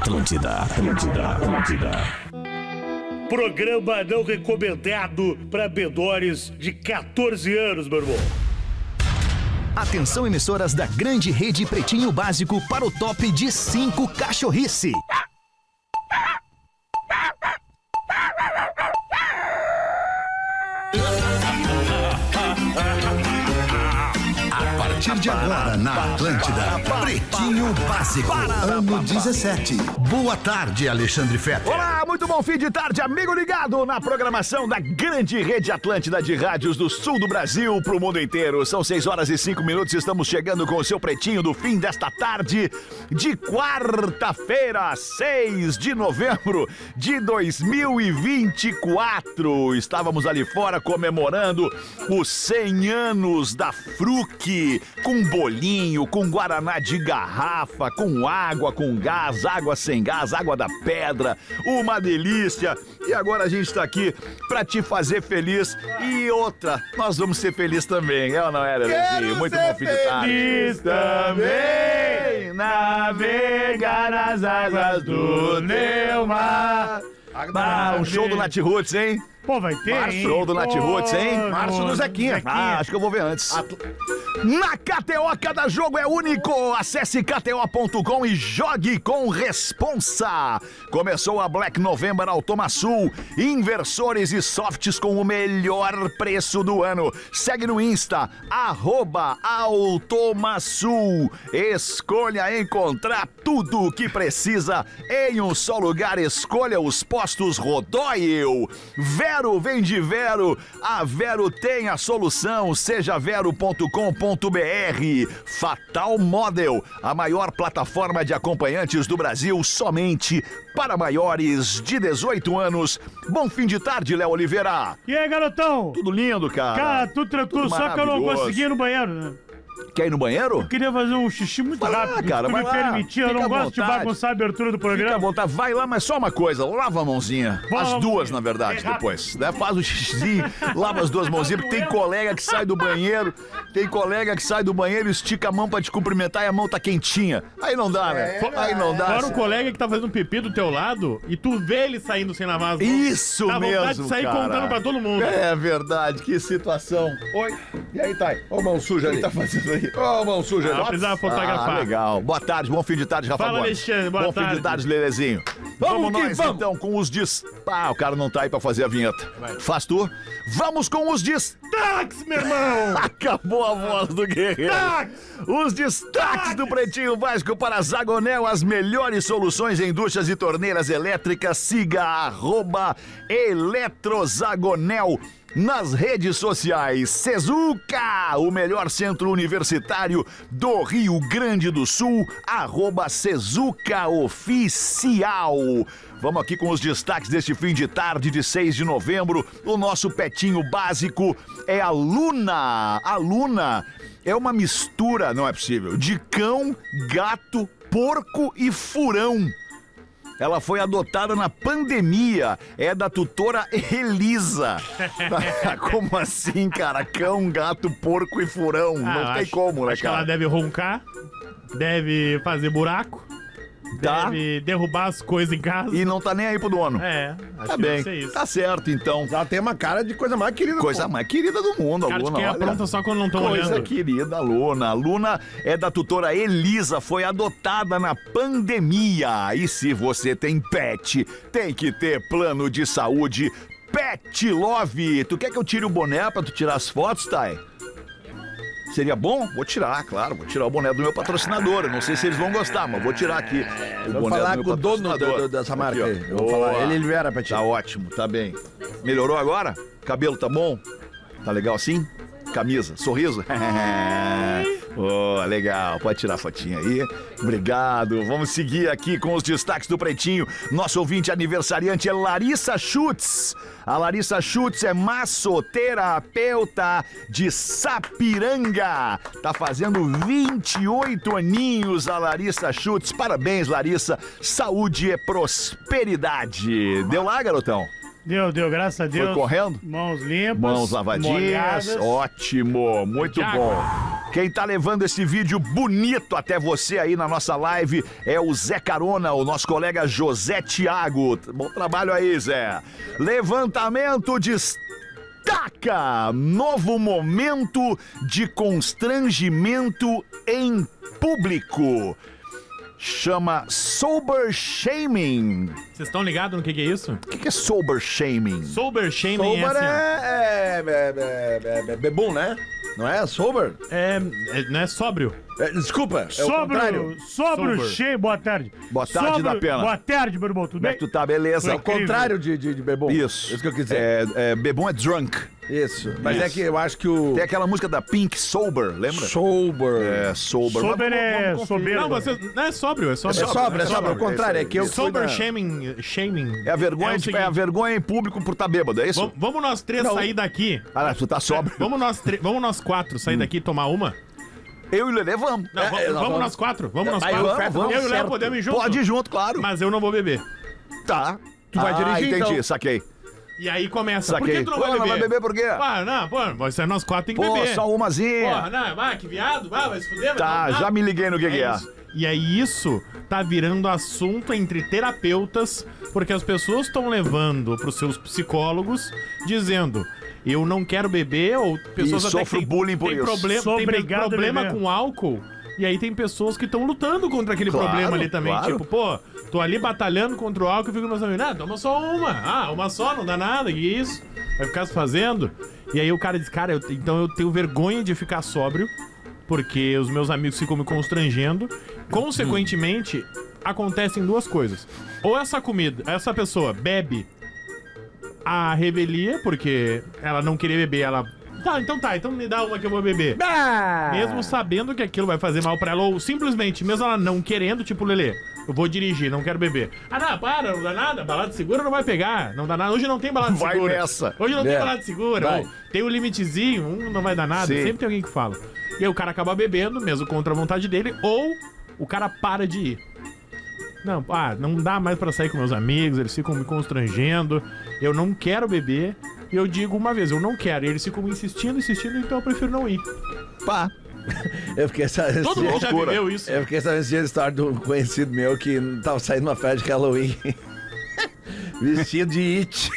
Atlântida. Programa não recomendado para menores de 14 anos, meu irmão. Atenção, emissoras da grande rede Pretinho Básico para o top de 5 cachorrice. A partir de agora, na Atlântida, Pretinho Básico, ano 17. Boa tarde, Alexandre Fetter. Olá, muito bom fim de tarde, amigo ligado na programação da grande rede Atlântida de rádios do sul do Brasil pro mundo inteiro. São 6h05, estamos chegando com o seu Pretinho do fim desta tarde de quarta-feira, 6 de novembro de 2024. Estávamos ali fora comemorando os 100 anos da Fruc, com bolinho, com guaraná de garrafa, com água, com gás, água sem gás, água da pedra, uma delícia. E agora a gente tá aqui pra te fazer feliz. E outra, nós vamos ser felizes também, é ou não é, Lelezinho? Muito bom fim de tarde. Feliz também, navegar nas águas do meu mar. Um show do Nat Roots, hein? Pô, vai ter, hein? Show do Nat Roots, hein? Março do Zequinha. Acho que eu vou ver antes. Na KTO, cada jogo é único. Acesse kto.com e jogue com responsa. Começou a Black November Automasul. Inversores e softs com o melhor preço do ano. Segue no Insta, @Automasul. Escolha encontrar tudo o que precisa em um só lugar. Escolha os postos Rodóio. Vero vem de Vero. A Vero tem a solução. Seja vero.com.br. Fatal Model, a maior plataforma de acompanhantes do Brasil, somente para maiores de 18 anos. Bom fim de tarde, Léo Oliveira. E aí, garotão? Tudo lindo, cara. Cara, tudo tranquilo, só que eu não consegui ir no banheiro, né? Quer ir no banheiro? Eu queria fazer um xixi muito rápido. Cara, vai lá. Permitir, eu não gosto de bagunçar a abertura do programa. Fica à vontade, vai lá, mas só uma coisa, lava a mãozinha. As duas, na verdade, depois. Né? Faz o xixizinho, lava as duas mãozinhas, porque tem colega que sai do banheiro, estica a mão pra te cumprimentar e a mão tá quentinha. Aí não dá, né? Aí não dá. Fora o colega que tá fazendo pipi do teu lado e tu vê ele saindo sem lavar as mãos. Isso mesmo, cara. Dá vontade de sair contando pra todo mundo. É verdade, que situação. Oi, e aí, Thay? Ô, mão suja ali. O que tá fazendo aí? Ô, mão suja ali. Precisava fotografar. Legal. Boa tarde, bom fim de tarde, Rafa. Fala, Alexandre, boa tarde. Bom fim de tarde, Lelezinho. Vamos nós, então, com os o cara não tá aí pra fazer a vinheta. Faz tu. Vamos com os destaques, meu irmão. Acabou a voz do guerreiro. Os destaques do Pretinho Básico para Zagonel, as melhores soluções em duchas e torneiras elétricas. Siga @Eletrozagonel nas redes sociais. Sezuca, o melhor centro universitário do Rio Grande do Sul, @SezucaOficial. Vamos aqui com os destaques deste fim de tarde de 6 de novembro. O nosso Pretinho Básico é a Luna. A Luna é uma mistura, não é possível, de cão, gato, porco e furão. Ela foi adotada na pandemia. É da tutora Elisa. Como assim, cara? Cão, gato, porco e furão. Não tem como, né, acho que cara? ela deve roncar, deve fazer buraco, deve derrubar as coisas em casa. E não tá nem aí pro dono. Acho Tá que bem. deve ser isso. Tá certo, então. Ela tem uma cara de coisa mais querida. Coisa mais querida do mundo, a Cara de Luna. quem apronta só quando não estão Coisa olhando. querida, Luna. A Luna é da tutora Elisa, foi adotada na pandemia. E se você tem pet, tem que ter plano de saúde Pet Love. Tu quer que eu tire o boné pra tu tirar as fotos, Thay? Seria bom? Vou tirar, claro. Vou tirar o boné do meu patrocinador. Eu não sei se eles vão gostar, mas vou tirar aqui o Vou boné falar do com meu o dono patrocinador. dessa marca Aqui, ó. aí. Eu vou falar, ele libera pra ti. Tá ótimo, tá bem. Melhorou agora? Cabelo tá bom? Tá legal assim? Camisa, sorriso? Legal, pode tirar a fotinha aí. Obrigado. Vamos seguir aqui com os destaques do Pretinho. Nosso ouvinte aniversariante é Larissa Schutz. A Larissa Schutz é massoterapeuta de Sapiranga. Tá fazendo 28 aninhos a Larissa Schutz. Parabéns, Larissa. Saúde e prosperidade. Deu lá, garotão? Deu, graças a Deus. Foi correndo? Mãos limpas. Mãos lavadinhas. Molhadas. Ótimo, muito bom. Quem tá levando esse vídeo bonito até você aí na nossa live é o Zé Carona, o nosso colega José Thiago. Bom trabalho aí, Zé. Levantamento destaca novo momento de constrangimento em público. Chama sober shaming. Vocês estão ligados no que é isso? O que é sober shaming? Sober shaming Sober é assim, é bebum, né? Não é? Sober? não é sóbrio. Desculpa, é o contrário. Sober. cheio, boa tarde. Boa tarde, da Pena. Boa tarde, meu irmão, tudo Como é bem? que tu tá? Beleza? É o contrário de bebum. Isso. Isso que eu quis dizer. Bebum é drunk. Isso. Mas é que eu acho que o... Tem aquela música da Pink, Sober, lembra? Sober. É, Sober. Sober é conferir. soberbo. Não, você, não é sóbrio, é sóbrio. É sóbrio. O contrário, é que eu fui Sober na... shaming. É a vergonha, É o tipo, é a seguinte. vergonha em público por estar bêbado, é isso? Vamos nós três sair daqui. Ah, tu tá sóbrio. Vamos nós quatro sair daqui e tomar uma? Eu e o Lelê vamos. Não, vamos nós quatro. Vamos nós Aí quatro. o Fred Eu e o Léo certo. podemos ir junto. Pode ir junto, claro. Mas eu não vou beber. Tá. Tu vai dirigir, entendi, então. saquei. E aí começa. Saquei. Por que tu não Pô, vai beber? não vai beber por quê? Ah, não, pô, você nós quatro tem que Pô, beber. só umazinha. Porra, não, vai, que viado, vai se fuder. Tá, não, já me liguei no que é. isso. E aí isso tá virando assunto entre terapeutas, porque as pessoas estão levando pros seus psicólogos dizendo: eu não quero beber, ou pessoas E até sofro que bullying por tem isso. problema, Sou tem obrigado a problema beber. com álcool. E aí tem pessoas que estão lutando contra aquele Claro, problema ali também. claro. Tipo, pô, tô ali batalhando contra o álcool e fico meus amigos, toma só uma. Ah, uma só, não dá nada, que isso? Vai ficar se fazendo. E aí o cara diz, cara, então eu tenho vergonha de ficar sóbrio, porque os meus amigos ficam me constrangendo. Consequentemente, acontecem duas coisas. Ou essa pessoa bebe a revelia, porque ela não queria beber, ela... então me dá uma que eu vou beber. Mesmo sabendo que aquilo vai fazer mal pra ela, ou simplesmente, mesmo ela não querendo, tipo, Lelê, eu vou dirigir, não quero beber. Ah, não dá nada, balada segura não vai pegar, não dá nada. Hoje não tem balada Vai segura. nessa. Hoje não tem É. balada segura, Vai. ou tem um limitezinho, não vai dar nada, Sim. sempre tem alguém que fala. E aí o cara acaba bebendo, mesmo contra a vontade dele, ou o cara para de ir. Não dá mais pra sair com meus amigos, eles ficam me constrangendo, eu não quero beber. E eu digo uma vez, eu não quero. E eles ficam insistindo, então eu prefiro não ir. Pá. Eu fiquei sabendo... Todo mundo já loucura. viveu isso. Eu fiquei sabendo esse dia a história de um conhecido meu que tava saindo numa festa de Halloween. Vestido de It.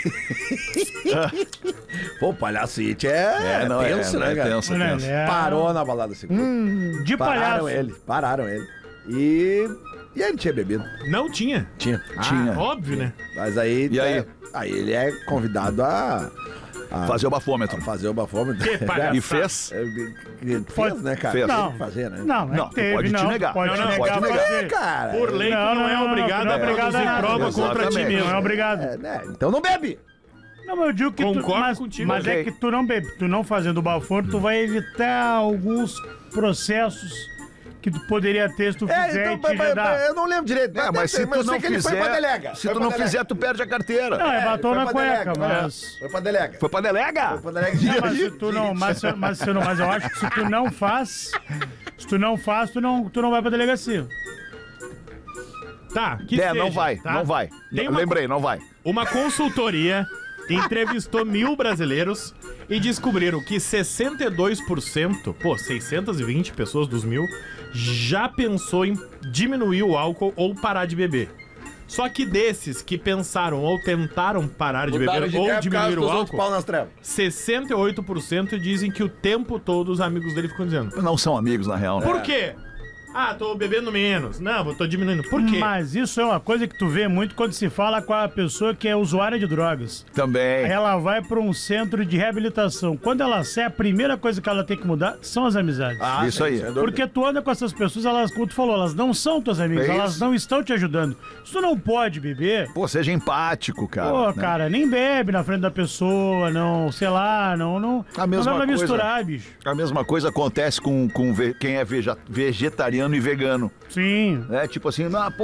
Pô, o palhaço It é tenso, né, cara? tenso, Olha, tenso. é. Parou na balada segura. De palhaço. Pararam ele. E ele tinha bebido. Não tinha. Tinha. Tinha. Óbvio, né? Mas aí... E aí? Aí ele é convidado a Fazer o bafômetro. fazer o bafômetro. Que palhaçada. E fez? Fez, né, cara? Fez. Tem Não. que fazer, né? Não, Não, é que teve, pode te não. negar. Pode Não, te não, negar pode pra negar. fazer. Cara. Por lei, tu não é obrigado não é a obrigado produzir a nada. prova contra ti Exatamente. mesmo. Não é obrigado. Né? Então não bebe. Não, mas eu digo que Concordo tu, contigo. mas Ok. é que tu não bebe. Tu não fazendo o bafômetro, tu vai evitar alguns processos que tu poderia ter se tu fizer e te redar. Eu não lembro direito. Mas se tu eu sei não que ele foi pra fizer, delega. se Foi tu pra não delega. fizer, tu perde a carteira. Não, é batom foi na pra cueca, delega, mas... Foi pra delega. Foi pra delega? Foi pra delega. Não, mas se tu não, mas eu acho que se tu não faz, tu não vai pra delegacia. Tá, que seja, não vai, tá? não vai. Tem uma- Lembrei, não vai. Uma consultoria entrevistou 1.000 brasileiros e descobriram que 62%, 620 pessoas dos 1.000, já pensou em diminuir o álcool ou parar de beber. Só que desses que pensaram ou tentaram parar de beber ou diminuir o álcool, pau nas trevas. 68% dizem que o tempo todo os amigos dele ficam dizendo: Não são amigos, na real. né? por quê? Ah, tô bebendo menos. Não, eu tô diminuindo. Por quê? Mas isso é uma coisa que tu vê muito quando se fala com a pessoa que é usuária de drogas. Também. Ela vai pra um centro de reabilitação. Quando ela sai, a primeira coisa que ela tem que mudar são as amizades. Isso aí. Porque tu anda com essas pessoas, elas, como tu falou, elas não são tuas amigas, É elas isso. não estão te ajudando. Se tu não pode beber, Pô, seja empático, cara. pô, né? cara, nem bebe na frente da pessoa, não, sei lá, não A mesma dá pra coisa. misturar, bicho. A mesma coisa acontece com quem é vegetariano vegetariano e vegano. Sim. É tipo assim,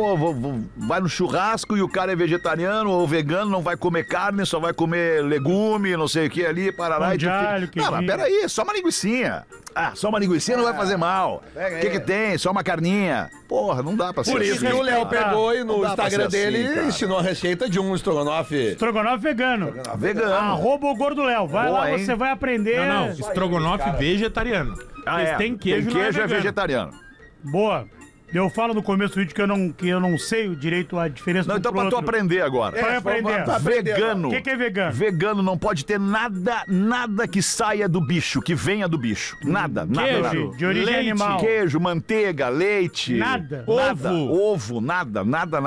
vai no churrasco e o cara é vegetariano ou vegano, não vai comer carne, só vai comer legume, não sei o que ali, parará. Pão de alho, Não, mas peraí, só uma linguicinha. Ah, só uma linguicinha não vai fazer mal. O que tem? Só uma carninha. Porra, não dá pra ser Por isso assim, que o Léo cara. pegou e no Não dá pra Instagram ser dele assim, cara. ensinou a receita de um estrogonofe. Estrogonofe vegano. Vegano. Arroba o Gordo Léo. Vai Boa, lá, hein? você vai aprender. Não, estrogonofe vegetariano. Eles têm queijo, Tem não é queijo, é vegano. vegetariano. Boa. Eu falo no começo do vídeo que eu não sei direito a diferença Não, do então pro pra tu outro. aprender agora. Vai aprender. Vegano. O que é vegano? Vegano não pode ter nada que saia do bicho, que venha do bicho. Nada. Queijo, De origem leite, animal. Queijo, manteiga, leite. Nada. Ovo, nada.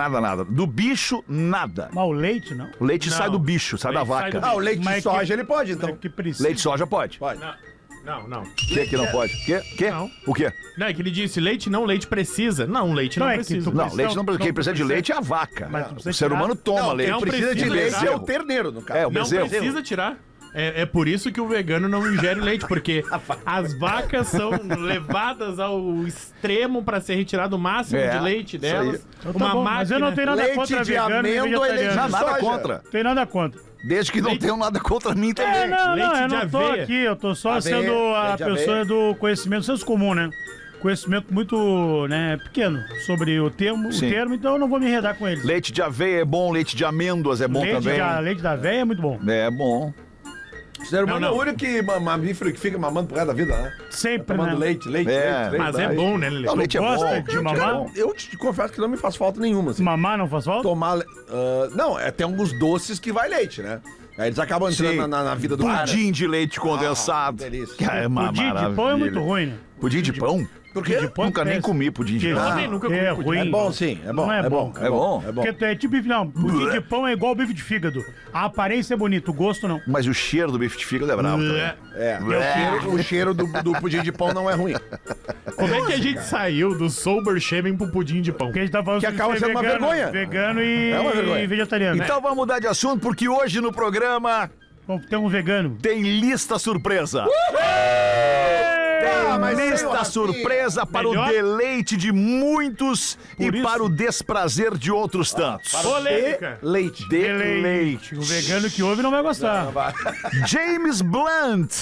Do bicho, nada. Mas o leite, não. O leite Não. sai do bicho, sai da Leite sai vaca. do Ah, o leite de Mas soja que- ele pode, então. Que precisa. Leite de soja pode. Pode. Não. O que não pode? Que? Não. O quê? Não, é que ele disse leite não, leite precisa. Não, leite não, Não, é que precisa. tu- Não, Não, leite não precisa. Quem precisa de precisa. leite é a vaca. Mas tu precisa O ser tirar. humano toma Não, leite. quem precisa de precisa leite tirar. é o terneiro, no caso. É, o Não bezerro. precisa tirar. É por isso que o vegano não ingere leite, porque as vacas são levadas ao extremo pra ser retirado o máximo É, de leite isso aí. delas. Então tá bom, mas eu não tenho nada Leite contra de vegano e amêndoa, vegetariano. ele- Nada soja. contra. Não tenho nada contra. Desde que não tenham nada contra mim É, também. não, Leite eu de não tô aveia. aqui, eu tô só Aveia, sendo a leite de pessoa aveia. do conhecimento, senso comum, né? Conhecimento muito, né, pequeno sobre o termo, Sim. então eu não vou me enredar com eles. Leite de aveia é bom, leite de amêndoas é bom também. Leite da veia é muito bom. É bom. O ser humano Não, é não. o único mamífero que fica mamando pro resto da vida, né? Sempre, Tomando né? leite. É, Mas é bom, né, Lelê? Não, leite é Gosta bom. de mamar? Eu te confesso que não me faz falta nenhuma, assim. Mamar não faz falta? Tomar... não, tem alguns doces que vai leite, né? Aí eles acabam entrando Sim. na vida do cara. Pudim de leite condensado. que delícia. Que é uma Pudim de pão é maravilha. muito ruim, né? Pudim de pão? Por quê? Pão Nunca nem péssimo. comi pudim de Que pão. também nunca comi é pudim. ruim. É bom, sim. É bom. Não é bom. É bom? É bom. Porque é tipo, não, pudim de pão é igual bife de fígado. A aparência é bonita, o gosto não. Mas o cheiro do bife de fígado é bravo também. O cheiro do pudim de pão não é ruim. Como é que a gente saiu do sober shaming pro pudim de pão? Porque a gente tá falando Que sobre acaba ser sendo uma vegano, vergonha. Vegano e, É uma vergonha. e vegetariano. Então vamos mudar de assunto, porque hoje no programa Bom, tem um vegano. tem lista surpresa. mas Tem sem o lista Rafinha. surpresa para Melhor? o deleite de muitos e Por isso. para o desprazer de outros tantos. Polêmica. Leite. De leite. O vegano que ouve não vai gostar. James Blunt.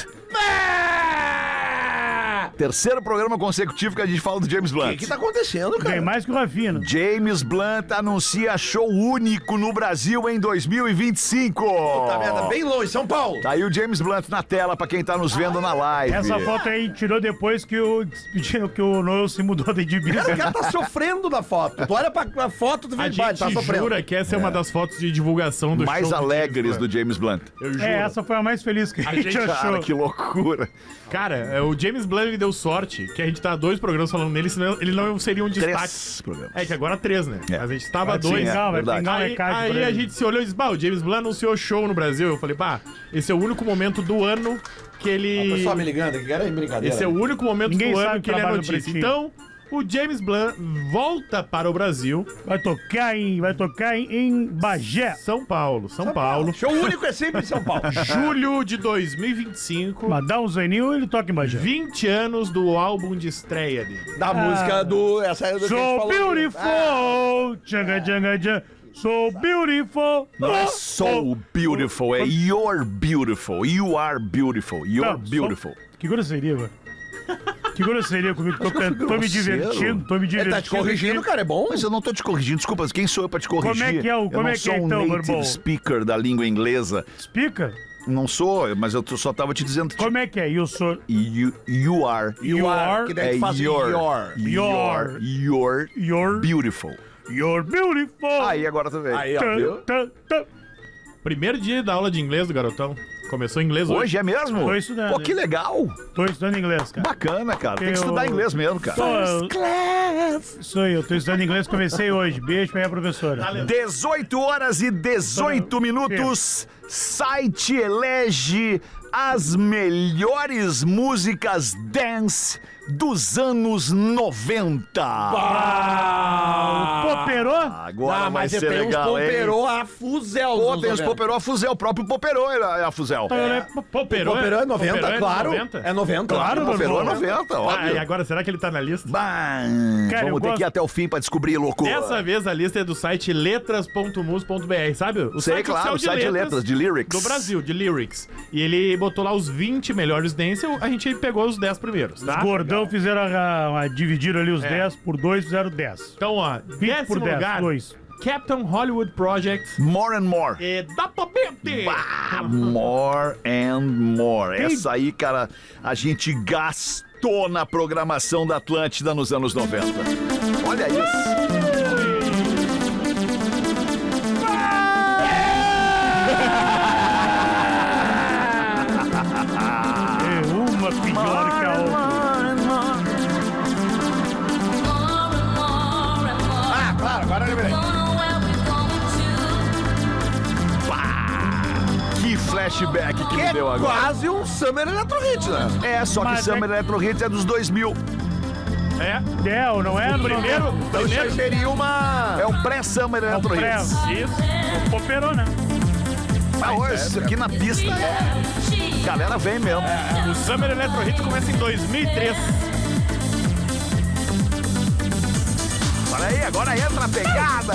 Terceiro programa consecutivo que a gente fala do James O Blunt. que tá acontecendo, Tem cara? mais que o Rafinha. né? James Blunt anuncia show único no Brasil em 2025. Tá merda, bem longe, São Paulo. Tá aí o James Blunt na tela pra quem tá nos vendo na live. Essa foto aí tirou depois que o Noel se mudou de Cara, o divisa. cara tá sofrendo da foto. Tu olha pra foto, tu vê A que tá gente sofrendo. jura que essa é uma das fotos de divulgação do mais show alegres do do James Blunt. Eu juro. É, essa foi a mais feliz que a gente gente- achou. Cara, que loucura. Cara, o James Blunt ele deu sorte que a gente tá 2 programas falando nele, senão ele não seria um destaque. 3 programas. É que agora 3, né? É. A gente tava Pode 2. sim, é. Não, vai verdade. pingar um Aí, recado pra aí a ele. gente se olhou e disse, bah, o James Blunt anunciou show no Brasil. Eu falei, bah, esse é o único momento do ano que O ele... pessoal me ligando aqui, cara, é brincadeira. Esse é o único momento Ninguém do sabe ano o que ele é trabalho do notícia. Pretinho. Então, o James Blunt volta para o Brasil, Vai tocar em Bagé. São Paulo. Show único é sempre em São Paulo. Julho de 2025. Mas dá um zaninho ele toca em Bagé. 20 anos do álbum de estreia dele. Da música do... Essa é do que a gente So falou. beautiful. Tchanga, tchanga, tchanga. So beautiful. Não é so beautiful, é you're beautiful. You are beautiful. You're Não, beautiful. Que grosseria, velho. Que grosseria comigo. Tô me grosseiro. divertindo, tô me Ele divertindo. tá te corrigindo, aqui. cara, é bom. Mas eu não tô te corrigindo, desculpa, quem sou eu pra te corrigir? Como é que é o- Eu como não é que sou é um então, native Borbão? speaker da língua inglesa. Explica. Não sou, mas eu só tava te dizendo que Como é que é? Eu sou... you are. You are... Que daí tu faz your. You're... beautiful. You're beautiful. Aí agora tu veio. Aí, ó, viu? Primeiro dia da aula de inglês do garotão. Começou em inglês hoje. Hoje é mesmo? Tô estudando, Pô, que hein? legal. Tô estudando inglês, cara. Bacana, cara. Tem que Eu- estudar inglês mesmo, cara. Isso aí, eu tô estudando inglês, comecei hoje. Beijo pra minha professora. 18 horas e 18 minutos. Site elege as melhores músicas dance dos anos 90. Poperou? agora vai mas ser tem uns legal, hein? Poperô a fuzel. Pô, tem os Poperô a fuzel, o próprio Poperô é a fuzel. Poperô Poperô é 90, Poperô é claro. 90? É 90. Claro, O Poperô é meu irmão. 90, Ah, óbvio. e agora, será que ele tá na lista? Bah, Cara, vamos eu ter gosto- que ir até o fim pra descobrir, louco. Dessa vez a lista é do site letras.mus.br, sabe? O Sei, site claro, oficial o site de letras, de lyrics. do Brasil, de lyrics. E ele botou lá os 20 melhores dance, a gente pegou os 10 primeiros, tá? Os gordão fizeram dividiram ali os 10 por 2, fizeram 10. Então, ó, 20 décimo por 10, lugar, 2. Captain Hollywood Project. More and more. É da Papete. More and more. Essa aí, cara, a gente gastou na programação da Atlântida nos anos 90. Olha isso. É uma pior que a outra. Ah, claro, agora eu lembrei. Que flashback que me deu agora. Quase um Summer Electro Hit, né? É, só que Mas Summer Electro Hits é dos 2000. É. É, ou não é? O primeiro, Então isso aí seria uma... É um pré-Summer Electro pré. Hits. Isso. O Poperô, né? Ah, hoje, isso aqui na pista é... Galera vem mesmo. O Summer Electro Hits começa em 2003. Olha aí, agora entra a pegada.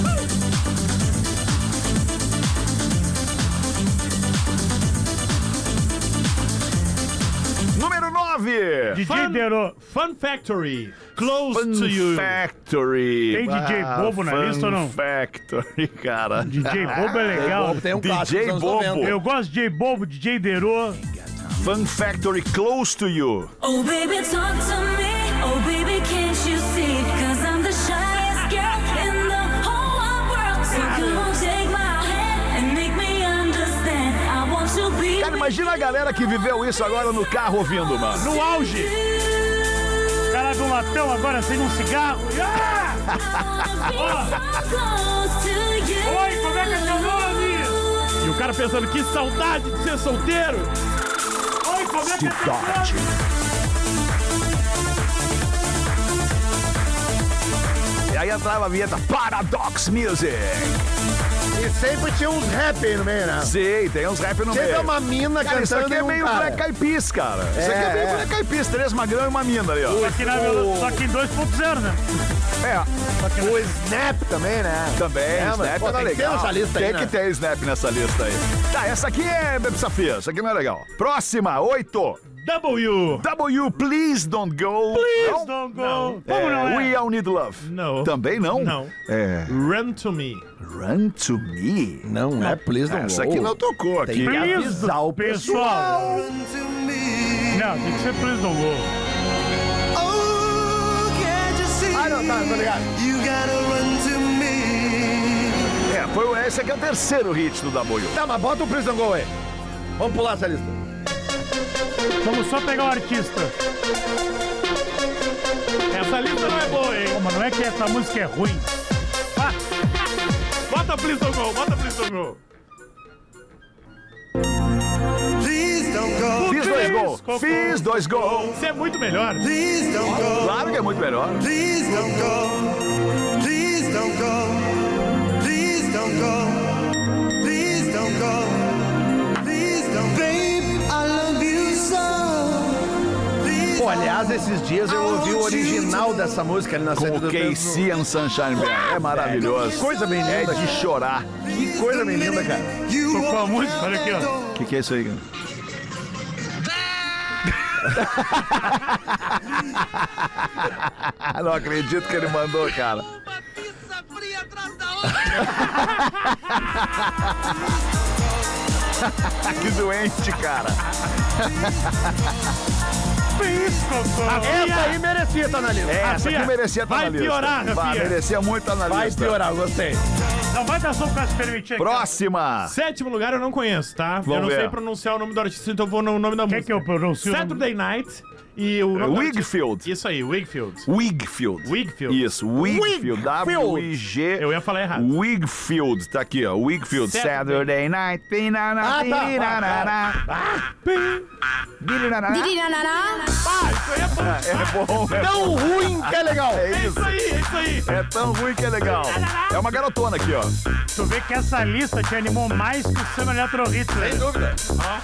Número 9. DJ Derô. Fun Factory. Close Fun to You. Factory. Tem DJ bobo na Fun lista ou não? Factory, cara. DJ Bobo é legal. Tem um DJ clássico dos anos Bobo. 90. Eu gosto de DJ Bobo, DJ Derô. Fun Factory Close to You. Oh baby, talk to me. Oh baby, can't you see? 'Cause I'm the shyest girl in the whole wide world. So come on, take my hand and make me understand. I want to be. Cara, imagina a galera que viveu isso agora no carro ouvindo, mano. No auge. Cara do latão agora sem um cigarro. Ah! Close to you. Oi, como é que é seu nome? E o cara pensando, que saudade de ser solteiro. Oi, como é que é seu nome? E aí entrava a vinheta Paradox Music. E sempre tinha uns rap aí no meio, né? Sim, tem uns rap no Sempre meio. é uma mina Cara, isso cantando aqui é e um meio cara. Black Eyed Peas, cara. Isso aqui é meio é. Black Eyed Peas, 3 magrão e uma mina ali, ó. Só que em 2.0, né? É, O Snap também, né? também, mas, Snap pô, era tem que ter legal. nessa lista aí, Tem né? que ter Snap nessa lista aí. Tá, essa aqui é Bebe Safia, essa aqui não é legal. Próxima, 8. W. W, Please Don't Go. Please don't go. Como não é? We All Need Love. Não. Também não? Não. É, Run to Me. Run to Me. Não é Please Don't Essa Go. aqui não tocou aqui. Tem que Please, avisar o pessoal. Não, tem que ser Please don't go. Ah, não, tá, tô ligado. Esse aqui é o terceiro hit do W. Tá, mas bota o Please Don't Go aí. Vamos pular essa lista. Vamos só pegar o artista. Essa lista não é boa, hein? Pô, mas não é que essa música é ruim. Bota Please Don't Go, bota Please Don't Go. Fiz 2 gols. Fiz 2 gols. Isso é muito melhor. Claro que é muito melhor. Pô, aliás, esses dias eu ouvi o original dessa música ali na Com série o do KC and Sunshine Band. É maravilhoso. Que coisa bem É linda, de cara. chorar. Que coisa bem linda, cara. Tocou a música, olha aqui, ó. O que é isso aí, cara? Não acredito que ele mandou, cara. Que doente, cara. Essa aí merecia estar na lista. Essa aqui merecia estar vai na lista. piorar, Vai, Rafinha. merecia muito estar na Vai lista. piorar, gostei. Não vai dar som pra se permitir aqui. Próxima. Sétimo lugar eu não conheço, tá? eu Vamos não ver. sei pronunciar o nome do artista, então eu vou no nome da Quer música. que eu pronuncie o nome? Saturday Night E o Wigfield. Isso aí, Wigfield. Wigfield. Isso, Wigfield. W-I-G. Eu ia falar errado. Wigfield, tá aqui, ó. Wigfield. Saturday Night. Tá. É bom, né? Tão ruim que é legal. É É isso. isso aí. É tão ruim que é legal. É uma garotona aqui, ó. Tu vê que essa lista te animou mais que o Samba Eletro Hits, Sem né? dúvida.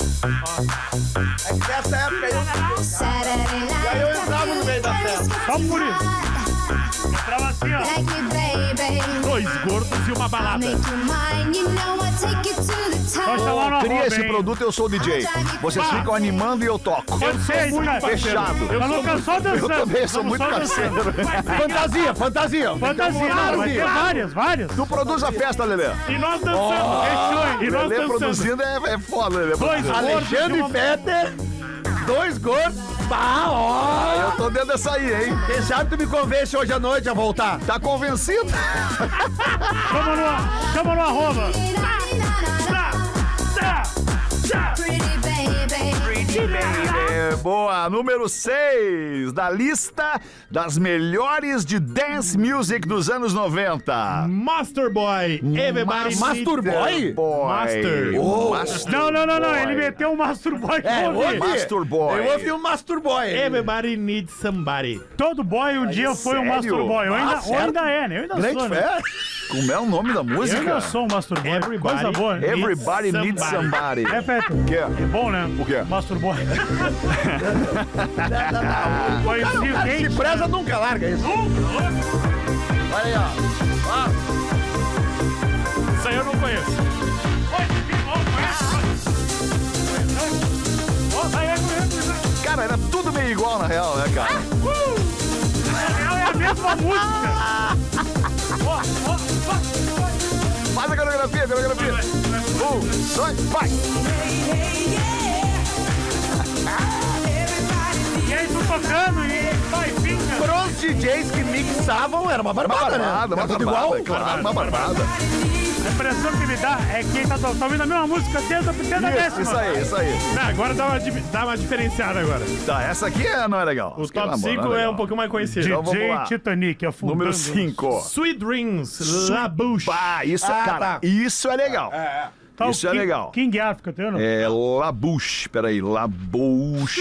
É que nessa época aí. E aí eu entrava no meio da festa. Só por isso. Entrava assim, ó. Dois gordos e uma balada. Pode chamar no Cria arroba, esse hein? produto, eu sou o DJ. Vocês ficam animando e eu toco. Eu sei, cara. Fechado. Eu não quero só dançando. Eu também sou Vamos muito só parceiro. Fantasia. Fantasia, não, vai ter várias. Tu produz a festa, Lelê. E nós dançando. Fechou, hein? E nós Lelê dançando. produzindo é foda, Lelê. Dois produzindo. Alexandre Fetter, 2 gordos. Ó. Eu tô dentro dessa aí, hein? Quem sabe tu me convence hoje à noite a voltar. Tá convencido? Chama no arroba. Boa, número 6 da lista das melhores de dance music dos anos 90. Master Boy. Everybody Master needs- Boy? Master. Não. Ele meteu um Master Boy que eu ouvi. Master Boy. Eu ouvi um Master Boy. Everybody needs somebody. Todo boy um dia foi um sério? Master Boy. Eu ainda, certo. ainda é, né? Eu ainda Grande sou, né? fé. Como é o nome da Eu música? ainda sou um Master Boy. Everybody Coisa boa. Né? Everybody needs somebody. É, Feto. quê? É bom, né? O quê? Master Boy. Boy, O cara se preza nunca larga isso. Olha aí, ó. Isso aí eu não conheço. Cara, era tudo meio igual na real, né, cara? É a mesma música. Faz a coreografia. 1, 2, vai! E aí tu tocando e vai, pinga. Pros DJs que mixavam era uma barbada, né? Uma Era tudo barbada, igual. claro, uma barbada. A impressão que me dá é que tá ouvindo a mesma música desde a décima. Isso aí. Não, agora dá uma diferenciada agora. Tá, essa aqui não é legal. O Essa aqui top não 5 legal. é um pouquinho mais conhecido. Então vamos DJ lá. Titanic, afundando. Número 5. Sweet Dreams, La Bouche. Pá, isso, cara, tá. isso é legal. Tá, o Isso é legal. King África, tem ou não? É Labouche, peraí, Labouche.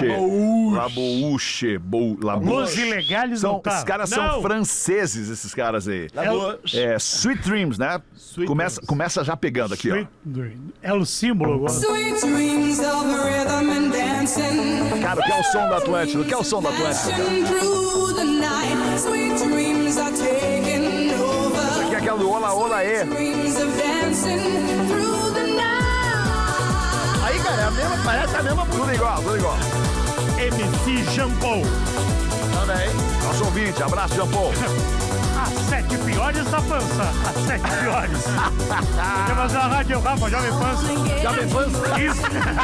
Los ilegais São, não tá. esses caras Não. são franceses, esses caras aí. Labouche. É Sweet Dreams, né? Sweet Começa já pegando aqui, ó. É o símbolo agora. Sweet dreams of rhythm and dancing. Cara, que é o som da Atlântida? Que é o som da Atlântida, cara? Through the night, sweet dreams are taking over. Aqui é aquela do Ola Ola E. Dreams of dancing through the night. Aí, cara, é a mesma, parece a mesma música. Tudo igual. MC Jampou. Também. Nosso ouvinte, abraço, Jean Paul. As 7 piores da pança. As 7 piores. Quer fazer uma rádio Rafa, Jovem Pança? Jovem Pan. Isso.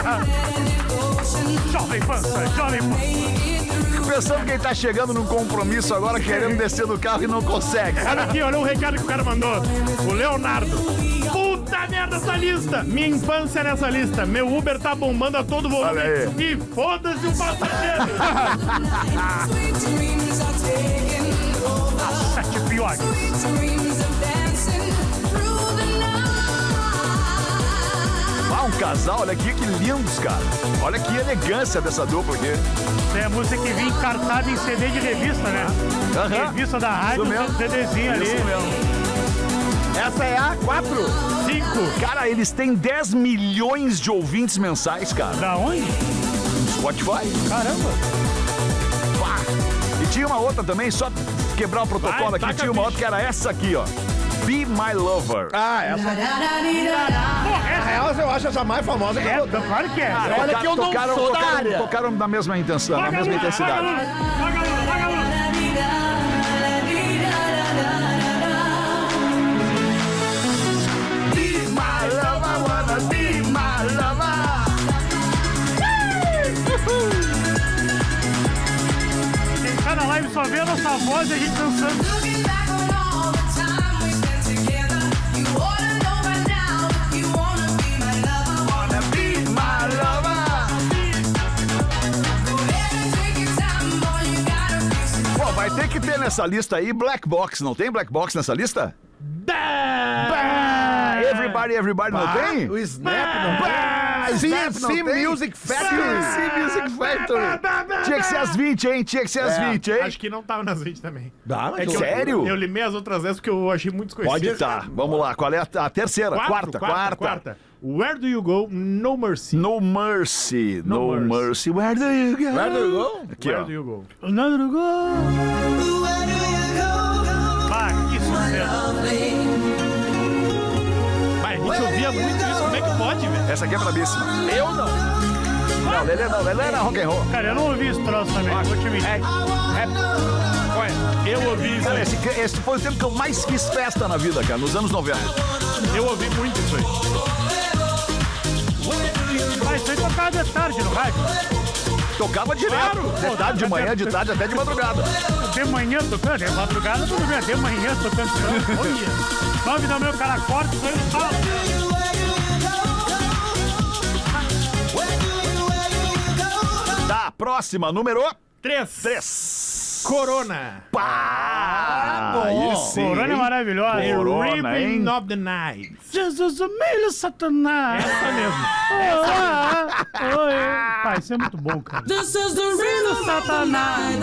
Jovem Pança, Jovem Pança. Fico pensando quem tá chegando num compromisso agora, querendo descer do carro e não consegue. Olha aqui, olha o recado que o cara mandou. O Leonardo. Puta merda essa lista. Minha infância é nessa lista. Meu Uber tá bombando a todo volume. Olha aí. E foda-se o passageiro. Sweet dreams are taking over. As 7 piores. Sweet dreams of dancing through the night. Ah, um casal, olha aqui que lindos, cara. Olha que elegância dessa dupla aqui. Essa é a música que vinha encartada em CD de revista, né? Aham. Revista da rádio, Isso mesmo. CDzinho ali. Isso mesmo. Essa é a 4. 5. Cara, eles têm 10 milhões de ouvintes mensais, cara. Da onde? Spotify. Caramba. Pá. E tinha uma outra também, só quebrar o protocolo Vai, aqui, taca tinha uma bicho. outra que era essa aqui, ó. Be My Lover. Ah, essa. Na real, eu acho essa mais famosa que a outra. Claro que é. Olha que eu não sou da área. Tocaram na mesma intenção, na mesma intensidade. Be my lover, wanna be my lover. Quem tá na live só vê a nossa voz e a gente dançando. Looking back on all the time we spent together, you ought to know by now if you wanna be my lover. Wanna be my lover. Go ahead and take nessa lista aí Black Box, não tem Black Box nessa lista? Everybody não tem? O Snap não tem. CNC Music Factory. CNC Music Factory. Tinha que ser às 20, hein? Tinha que ser às 20, hein? Acho que não tava nas 20 também. Mas que sério? Eu limei as outras vezes porque eu achei muito desconhecido. Pode tá. Vamos lá. Qual é a terceira? Quarta. Where do you go? No mercy. No mercy. No mercy. Where do you go? Where do you go? Aqui, Where ó. do you go? Another go. Ah, que sucesso. Mas a gente ouvia muito isso, como é que pode, velho? Essa aqui é brabíssima. Eu não. Não, Lelê não. Lelê era rock and roll. Cara, eu não ouvi esse troço também, vou te mentir. Eu ouvi isso Cara, aí. esse foi o tempo que eu mais fiz festa na vida, cara, nos anos 90. Eu ouvi muito isso aí. Ah, isso aí tocava de tarde no rádio. Tocava direto. De tarde, de manhã, de tarde, até de madrugada. De manhã tocando, de madrugada tudo bem, de manhã tocando. Olha, 9 da manhã o cara corta, isso aí fala. Tá, próxima, número 3. Corona. Pá! Isso, Corona é maravilhosa. The Corona, Rhythm hein? of the Night. Jesus, o milho satanás. Essa mesmo. Pai, isso é muito bom, cara. This is the rhythm of the night.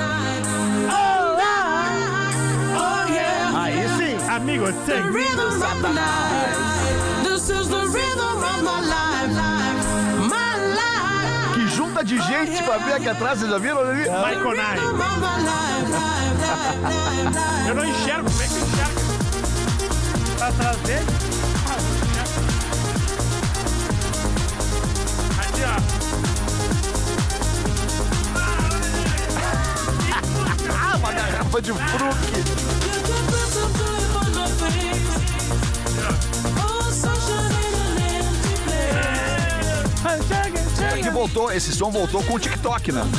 Oh yeah. Aí sim. Amigo, The tem. rhythm of the night. This is the rhythm of my life. My life. Que junta de gente pra ver aqui atrás, vocês já viram ali? Michael Knight. Rhythm of my life. Eu não enxergo, como é que eu enxergo? Tá atrás dele? Aqui, ó. Uma garrafa de fruque. Que voltou, esse som voltou com o TikTok, né?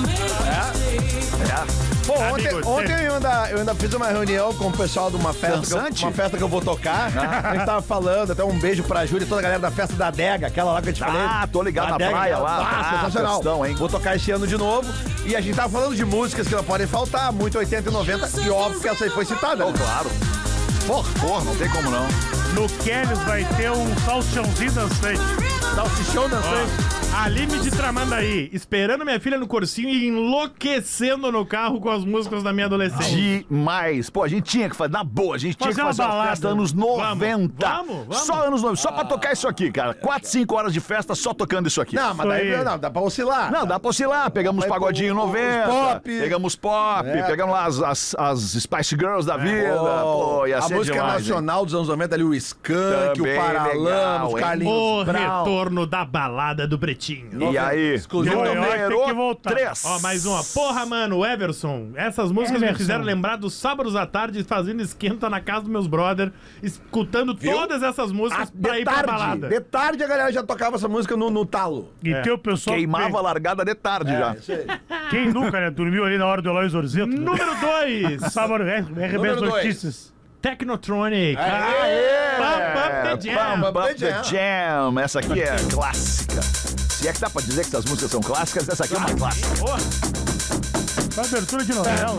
Pô, Amigo, ontem eu ainda fiz uma reunião com o pessoal de uma festa, Dançante? uma festa que eu vou tocar. A gente tava falando, até um beijo pra Júlia e toda a galera da festa da Adega, aquela lá que eu te falei. Ah, tô ligado, Da na Adega, praia lá. Ah, sensacional. Festão, hein? Vou tocar esse ano de novo. E a gente tava falando de músicas que não podem faltar, muito 80 e 90, e óbvio que essa aí foi citada. Oh, claro. Porra, não tem como não. No Kelly's vai ter um salsichãozinho dançante. Salsichão dançante. Aline de Tramandaí, esperando minha filha no cursinho e enlouquecendo no carro com as músicas da minha adolescência. Demais. Pô, a gente tinha que fazer, na boa, a gente tinha que Fazer uma fazer uma balada. festa anos 90. Vamos. Só anos 90, só pra tocar isso aqui, cara. 4, 5 horas de festa só tocando isso aqui. Não, mas daí Foi. não, dá pra oscilar. Não, dá pra oscilar. Pegamos Vai pagodinho pro- 90, os pop. pegamos pop, É. pegamos lá as Spice Girls da vida. Pô, ia a ser música demais, nacional dos anos 90 ali, o Skank, Também o Paralamas, legal, o hein? Carlinhos O Brown. retorno da balada do Pretinho. hein? E aí? Exclusivo. Tem que Número voltar. 3. Ó, mais uma. Porra, mano, Everson. Essas músicas me Everson. fizeram lembrar dos sábados à tarde fazendo esquenta na casa dos meus brother, escutando todas essas músicas pra ir pra balada. De tarde a galera já tocava essa música no talo. E tem o pessoal Queimava a largada de tarde já. Isso aí. Quem nunca, né? Dormiu ali na hora do Eloy Zorzeto. né? Número 2. Sábado, RBS Número dois. Notícias. Technotronic. Aê! Pump Up the Jam. Pump Up the Jam. Essa aqui é clássica. Se é que dá pra dizer que essas músicas são clássicas, essa aqui é uma clássica. Porra. Foi abertura de novela.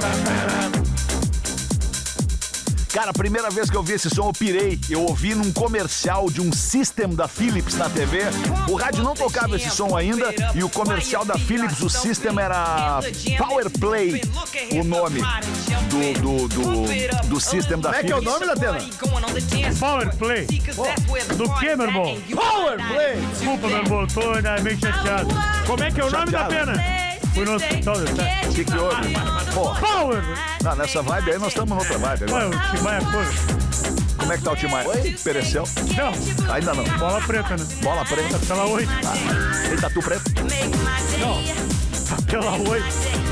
Cara, a primeira vez que eu vi esse som, eu pirei. Eu ouvi num comercial de um System da Philips na TV. O rádio não tocava esse som ainda. E o comercial da Philips, o System era Power Play, o nome do System da Como é que é o Philips. nome, Datena? Power Play. Do que, meu irmão? Power Play! Desculpa, meu irmão. Tô ainda meio chateado. Como é que é o nome da Chateado. pena? Fui no hospital, né? O que houve? Pô, Power! não, nessa vibe aí nós estamos noutra vibe Ué, agora. o Timaya foi. Como é que tá o Timaya? Pereceu? Não, Ainda não. bola preta, né? Bola preta. Pela 8. Tem tatu preto? Pela 8.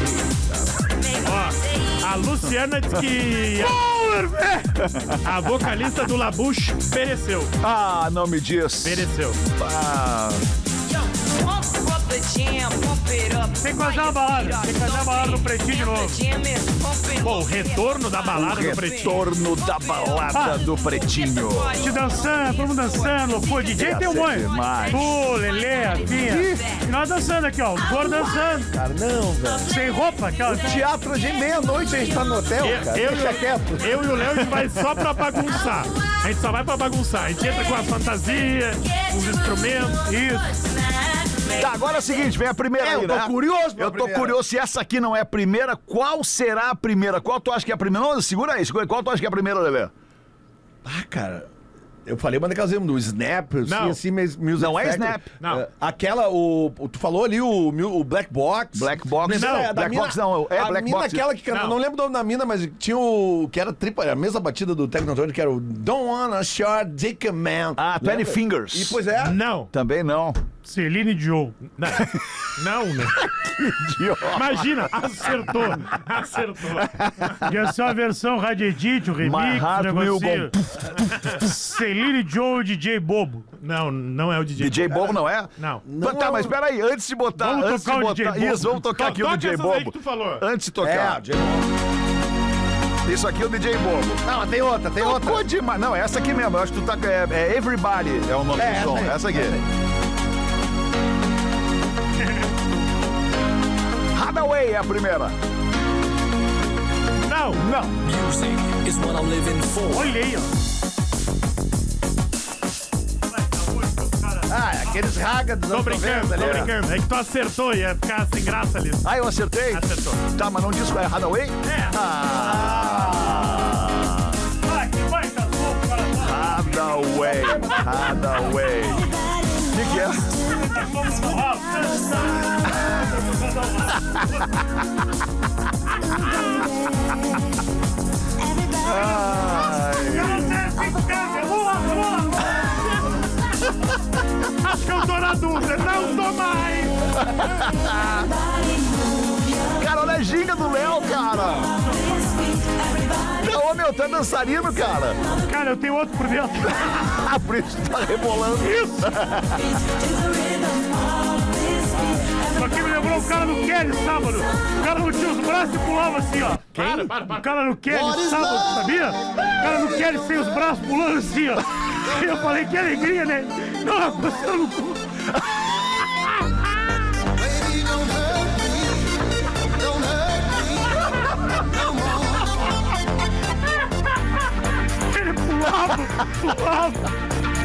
Ó, a Luciana diz que Power, velho! a vocalista do Labuche pereceu. Ah, não me diz. Pereceu. Ah, Tem que fazer uma balada. Tem que fazer uma balada no Pretinho de novo. Pô, o retorno da balada do Pretinho. Retorno da balada do Pretinho. Te dançando, todo mundo dançando. Pô, DJ tem um monte. demais. Tu, Lelê, a Finha. E nós dançando aqui, ó. Os gordos dançando. Cara, não, velho. Sem roupa, aquela. Teatro de meia-noite, a gente tá no hotel, cara. Deixa quieto. Eu e o Léo, a gente vai só pra bagunçar. A gente só vai pra bagunçar. A gente entra com a fantasia, os instrumentos. Isso. Tá, agora é o seguinte, vem a primeira aí, Eu tô né? curioso pra Eu tô primeira. curioso se essa aqui não é a primeira, qual será a primeira? Qual tu acha que é a primeira? Não, segura aí, segura aí. Qual tu acha que é a primeira, Lelê? Ah, cara, eu falei uma daquelas do Snap, Não. assim, Music Não é Factory. Snap. Não. Aquela, tu falou ali o Black Box. Black Box. Não, Não, da Black mina- Box não. É a Black mina Box. aquela que canta, Não. não lembro o nome da mina, mas tinha o, que era a mesma batida do Tecnotronic, que era o Don't Wanna Short Dick Man. Ah, 20 Lembra? Fingers. E pois é. Não. Também não. Celine Dion. Não, né? Idiota. Imagina, acertou. Ia ser uma versão Rádio Edit, o remix, My o Heart Will negocinho. Celine Dion e DJ Bobo. Não, não é o DJ. DJ Bobo não é? Não. Tá, mas espera aí, antes de botar... Vamos antes tocar de o botar, DJ Bobo. Isso, vamos tocar aqui o Toca DJ essas aí Bobo. que tu falou. Antes de É, tocar. Isso aqui é o DJ Bobo. Não, mas tem outra, tem outra. Tocou demais. Não, essa aqui mesmo. Eu acho que tu tá... É Everybody é o nome É, do som. essa aí, Essa aqui. essa aí. Hadaway é a primeira. Não. Não. Olha aí, ó. Ah, aqueles raga dos Tô anos brincando, 90 tô ali. brincando. É que tu acertou, ia ficar sem graça ali. Ah, eu acertei? Acertou. Tá, mas não disse qual é Hadaway? É. Ah, Ah, que baita som, cara. Hadaway. Hadaway. O que é? Vamos forrar. Ai. Vamos lá. Acho que eu tô na dúvida. Não tô mais. Cara, olha a ginga do Léo, cara. Ô, meu, tu é dançarino, cara. Cara, eu tenho outro por dentro. Ah, por isso tu tá rebolando. Isso! Isso aqui me lembrou o cara do Kelly sábado. O cara não tinha os braços e pulava assim, ó. Para. O cara no Kelly sábado, sabia? O cara no Kelly sem os braços pulando assim, ó. E eu falei, que alegria, né? Não, coçando no cu. Ele pulava.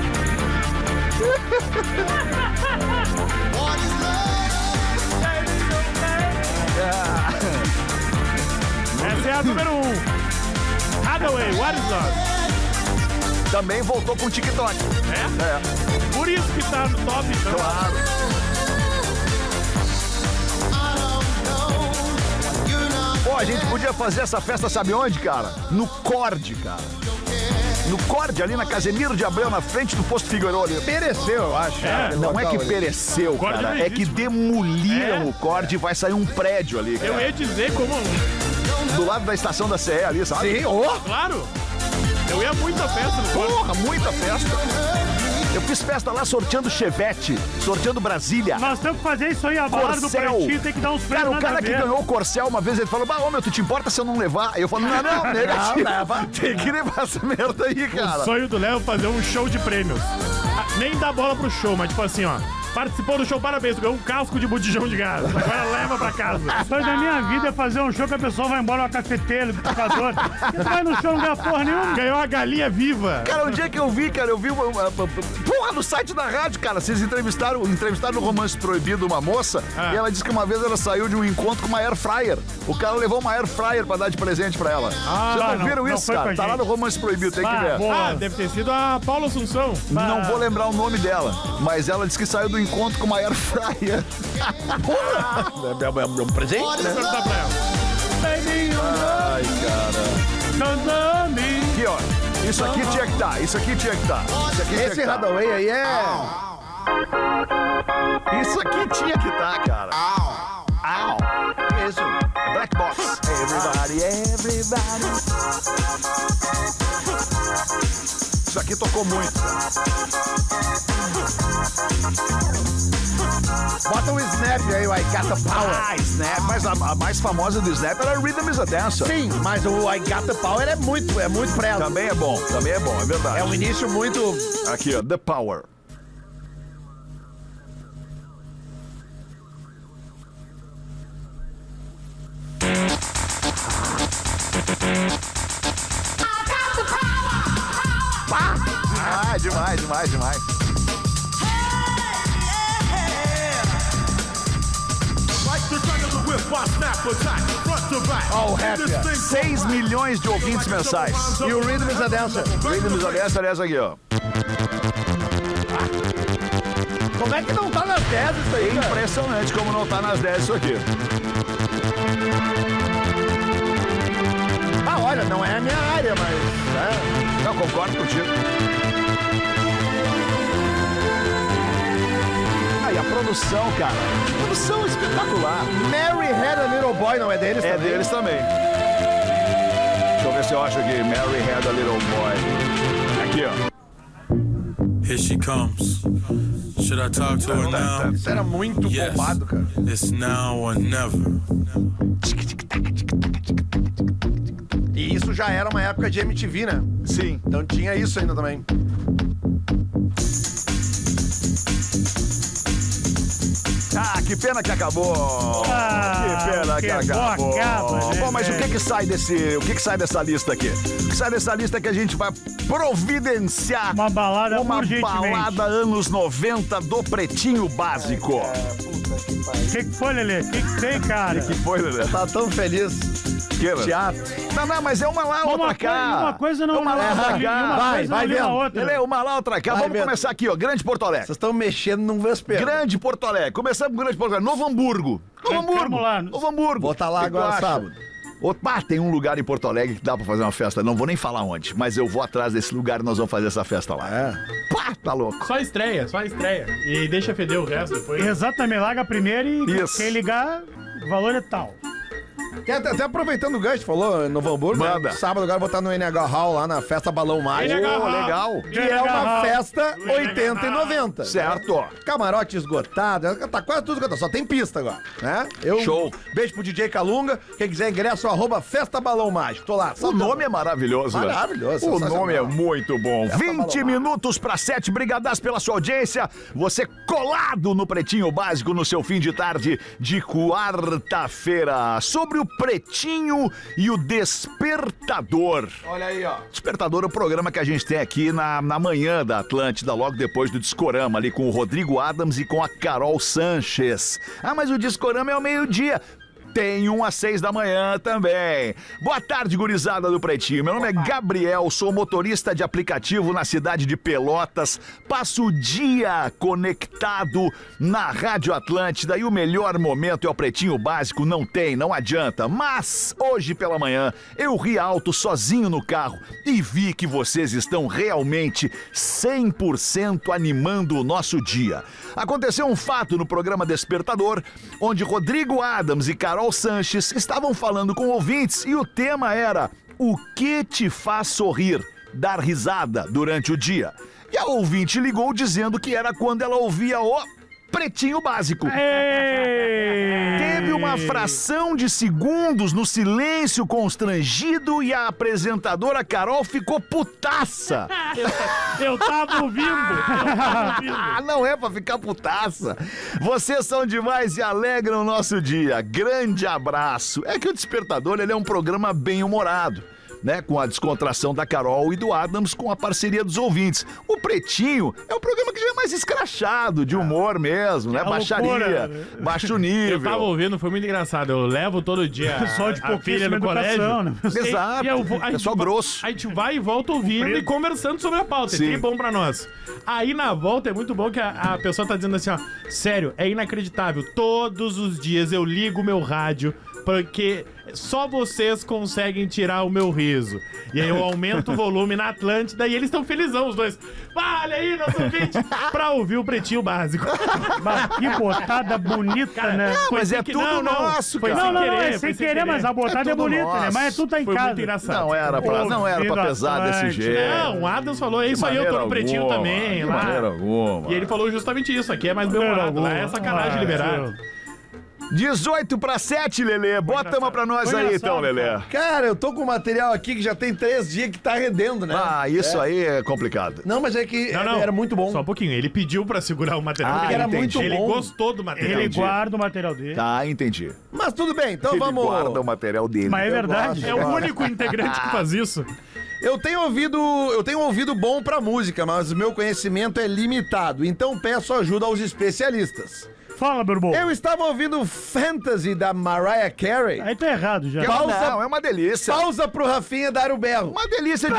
Essa é a número 1. Hadaway, What is Love? Também voltou com o TikTok. É? É, Por isso que tá no top, então. claro. Pô, a gente podia fazer essa festa, sabe onde, cara? No Cord, cara. No Cord, ali na Casemiro de Abreu, na frente do Posto Figueiró ali. Pereceu, eu acho. É. Não é que pereceu, Cord cara. não É que existe, demoliram É. o Cord e vai sair um prédio ali, Eu cara. ia dizer como... Do lado da estação da CE ali, sabe? Sim, ô. Claro. Eu ia muito a festa no corpo. Porra, muita festa. Eu fiz festa lá sorteando Chevette, sorteando Brasília. Nós temos que fazer isso aí, a balada do Corcel. Pretinho tem que dar uns Cara, prêmios o cara nada a que ver. ganhou o Corcel uma vez, ele falou, bah, ô meu, tu te importa se eu não levar? Aí eu falo, não, negativo. leva. Tem que levar essa merda aí, cara. O sonho do Léo é fazer um show de prêmios. Ah, nem dá bola pro show, mas tipo assim, ó. Participou do show, parabéns, tu ganhou um casco de botijão de gás. Agora leva pra casa. O sonho da minha vida é fazer um show que a pessoa vai embora uma cafeteira, do tocador. E tu vai no show não ganha porra nenhuma. Ganhou a galinha viva. Cara, um dia que eu vi, cara, eu vi porra, no site da rádio, cara, vocês entrevistaram no Romance Proibido uma moça e ela disse que uma vez ela saiu de um encontro com uma air fryer. O cara levou uma air fryer pra dar de presente pra ela. Vocês não viram não isso, foi cara? com a Tá lá gente. no Romance Proibido, tem que Ah, ver. boa. Ah, deve ter sido a Paula Assunção. Não vou lembrar o nome dela, mas ela disse que saiu do encontro com uma air fryer. É um presente, Vou né? perguntar pra ela. Ai, cara. Aqui, ó. Isso aqui tinha que estar, isso aqui tinha que estar. Isso aqui tinha que Esse estar. Hadaway aí é... Isso aqui tinha que estar, cara. Au. Isso. Black Box. Everybody. Isso aqui tocou muito, cara. Bota um Snap aí, o I Got the Power. Ah, Snap. Mas a mais famosa do Snap era Rhythm is a Dancer. Sim, mas o I Got the Power é muito prelo. Também é bom, é verdade. É um início muito... Aqui, ó, The Power. Demais. Ó, o rap. 6 milhões de ouvintes mensais. E o Rhythm is a Dancer. Rhythm is a Dancer é essa aqui, ó. Como é que não tá nas 10 isso aí, cara? Impressionante como não tá nas 10 isso aqui. Ah, olha, não é a minha área, mas... Eu concordo contigo. E a produção, cara. Produção espetacular. Mary Had a Little Boy, não é deles É também? deles também. Deixa eu ver se eu acho aqui. Mary Had a Little Boy. Aqui, ó. Here she comes. Should I talk to her now? Isso era muito Yes. bombado, cara. It's now or never. E isso já era uma época de MTV, né? Sim. Então tinha isso ainda também. Ah, que pena que acabou. Que pena que acabou. Acaba, né, Bom, mas o que sai dessa lista aqui? O que sai dessa lista é que a gente vai providenciar Uma balada urgentemente. balada anos 90 do Pretinho Básico. O que foi, Lelê? O que tem, cara? Que foi, Lelê? Tá tão feliz. Que, Lelê? Teatro. Não, mas é uma lá, outra cá. Uma coisa não Uma lá, outra cá. Vai vendo. vendo. Outra. Lelê, uma lá, outra cá. Vai Vamos vendo. começar aqui, ó. Grande Porto Alegre. Vocês estão mexendo num vespeiro. Grande Porto Alegre. Começamos com Grande Porto Alegre. Novo Hamburgo. Vamos lá. Novo Hamburgo. Vou estar lá O que tu agora acha? sábado. Opa, tem um lugar em Porto Alegre que dá pra fazer uma festa. Não vou nem falar onde, mas eu vou atrás desse lugar e nós vamos fazer essa festa lá. Pá, tá louco. Só estreia. E deixa feder o resto depois. Exatamente, larga primeiro e Isso. quem ligar, o valor é tal. Até aproveitando o gancho, falou em Novo Hamburgo. né? Manda. Sábado agora vou estar no NH Hall, lá na festa Balão Mágico. NH Hall. Legal. Que é uma festa 80 e 90. Certo. Camarote esgotado, tá quase tudo esgotado, só tem pista agora, né? Show. Beijo pro DJ Calunga, quem quiser ingresso, @Festa Balão Mágico. Tô lá. O nome é maravilhoso, velho. Maravilhoso, O sensacional. nome é muito bom. Festa 20 Balão minutos para 7. Brigadas pela sua audiência. Você colado no Pretinho Básico no seu fim de tarde de quarta-feira. Sobre o Pretinho e o Despertador. Olha aí, ó. Despertador é o programa que a gente tem aqui na manhã da Atlântida, logo depois do Discorama, ali com o Rodrigo Adams e com a Carol Sanches. Ah, mas o Discorama é ao meio-dia. Tem um às 6 da manhã também. Boa tarde, gurizada do Pretinho. Meu nome é Gabriel, sou motorista de aplicativo na cidade de Pelotas. Passo o dia conectado na Rádio Atlântida e o melhor momento é o Pretinho Básico. Não adianta. Mas hoje pela manhã eu ri alto sozinho no carro e vi que vocês estão realmente 100% animando o nosso dia. Aconteceu um fato no programa Despertador, onde Rodrigo Adams e Carol Sanches estavam falando com ouvintes e o tema era: o que te faz sorrir, dar risada durante o dia? E a ouvinte ligou dizendo que era quando ela ouvia o Pretinho Básico. Teve uma fração de segundos no silêncio constrangido e a apresentadora Carol ficou putaça. Eu tava ouvindo. Ah, não é pra ficar putaça. Vocês são demais e alegram o nosso dia. Grande abraço. É que o Despertador, ele é um programa bem humorado, né? Com a descontração da Carol e do Adams, com a parceria dos ouvintes. O Pretinho é um programa que já é mais escrachado, de humor mesmo, né? É Baixaria, loucura, né? baixo Eu nível. tava ouvindo, foi muito engraçado. Eu levo todo dia Só de a filha pouquíssima no colégio. educação, né? Exato. E eu vou- a gente Pessoal vai- grosso. A gente vai e volta ouvindo e conversando sobre a pauta. Sim. É bom pra nós. Aí na volta é muito bom que a pessoa tá dizendo assim, ó, sério, é inacreditável. Todos os dias eu ligo o meu rádio porque só vocês conseguem tirar o meu riso. E aí eu aumento o volume na Atlântida e eles estão felizão, os dois. Olha aí, nosso ouvinte, pra ouvir o Pretinho Básico. Mas que botada bonita, né? Foi mas sem é tudo nosso, foi cara. sem Não, querer, é foi sem querer, mas a botada é tudo bonita, nosso. né? Mas tu tá em Foi casa. muito engraçado. Não era pra pesar desse jeito. Não, o Adams falou, é isso aí, eu tô no Pretinho alguma, também. de Lá. maneira alguma. E ele falou justamente isso, aqui é mais bem-humorado, lá é sacanagem liberar. 18:07, Lelê. Bota uma pra nós Foi aí, engraçado, então, Lelê. Cara, eu tô com material aqui que já tem 3 dias que tá rendendo, né? Ah, isso aí é complicado. Não, mas é que Não, era muito bom. Só um pouquinho, ele pediu pra segurar o material. Ah, porque era entendi. muito ele bom. gostou do material. Ele guarda o material dele. Tá, entendi. Mas tudo bem, então Ele vamos... guarda o material dele. Mas é verdade. É o único integrante que faz isso. Eu tenho ouvido bom pra música, mas o meu conhecimento é limitado, então peço ajuda aos especialistas. Fala, meu irmão. Eu estava ouvindo Fantasy da Mariah Carey. Aí tá errado já. Não, é uma delícia. Pausa pro Rafinha dar o berro. Uma delícia de...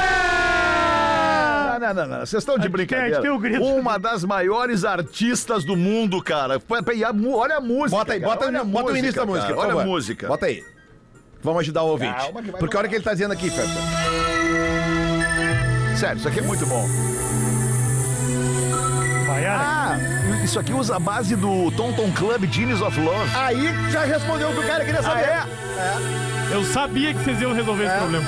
Não. Vocês estão de brincadeira. tem o grito. Uma das maiores artistas do mundo, cara. Olha a música. Bota aí, cara. bota Olha a o início da música, música, cara. por Olha a favor. música. Bota aí. Vamos ajudar o ouvinte. Calma que vai Porque a hora que ele tá dizendo aqui, Feta. Sério, isso aqui é muito bom. Vaiara. Ah, isso aqui usa a base do Tom Tom Club Genius of Love. Aí já respondeu o que o cara queria saber. Eu sabia que vocês iam resolver esse problema.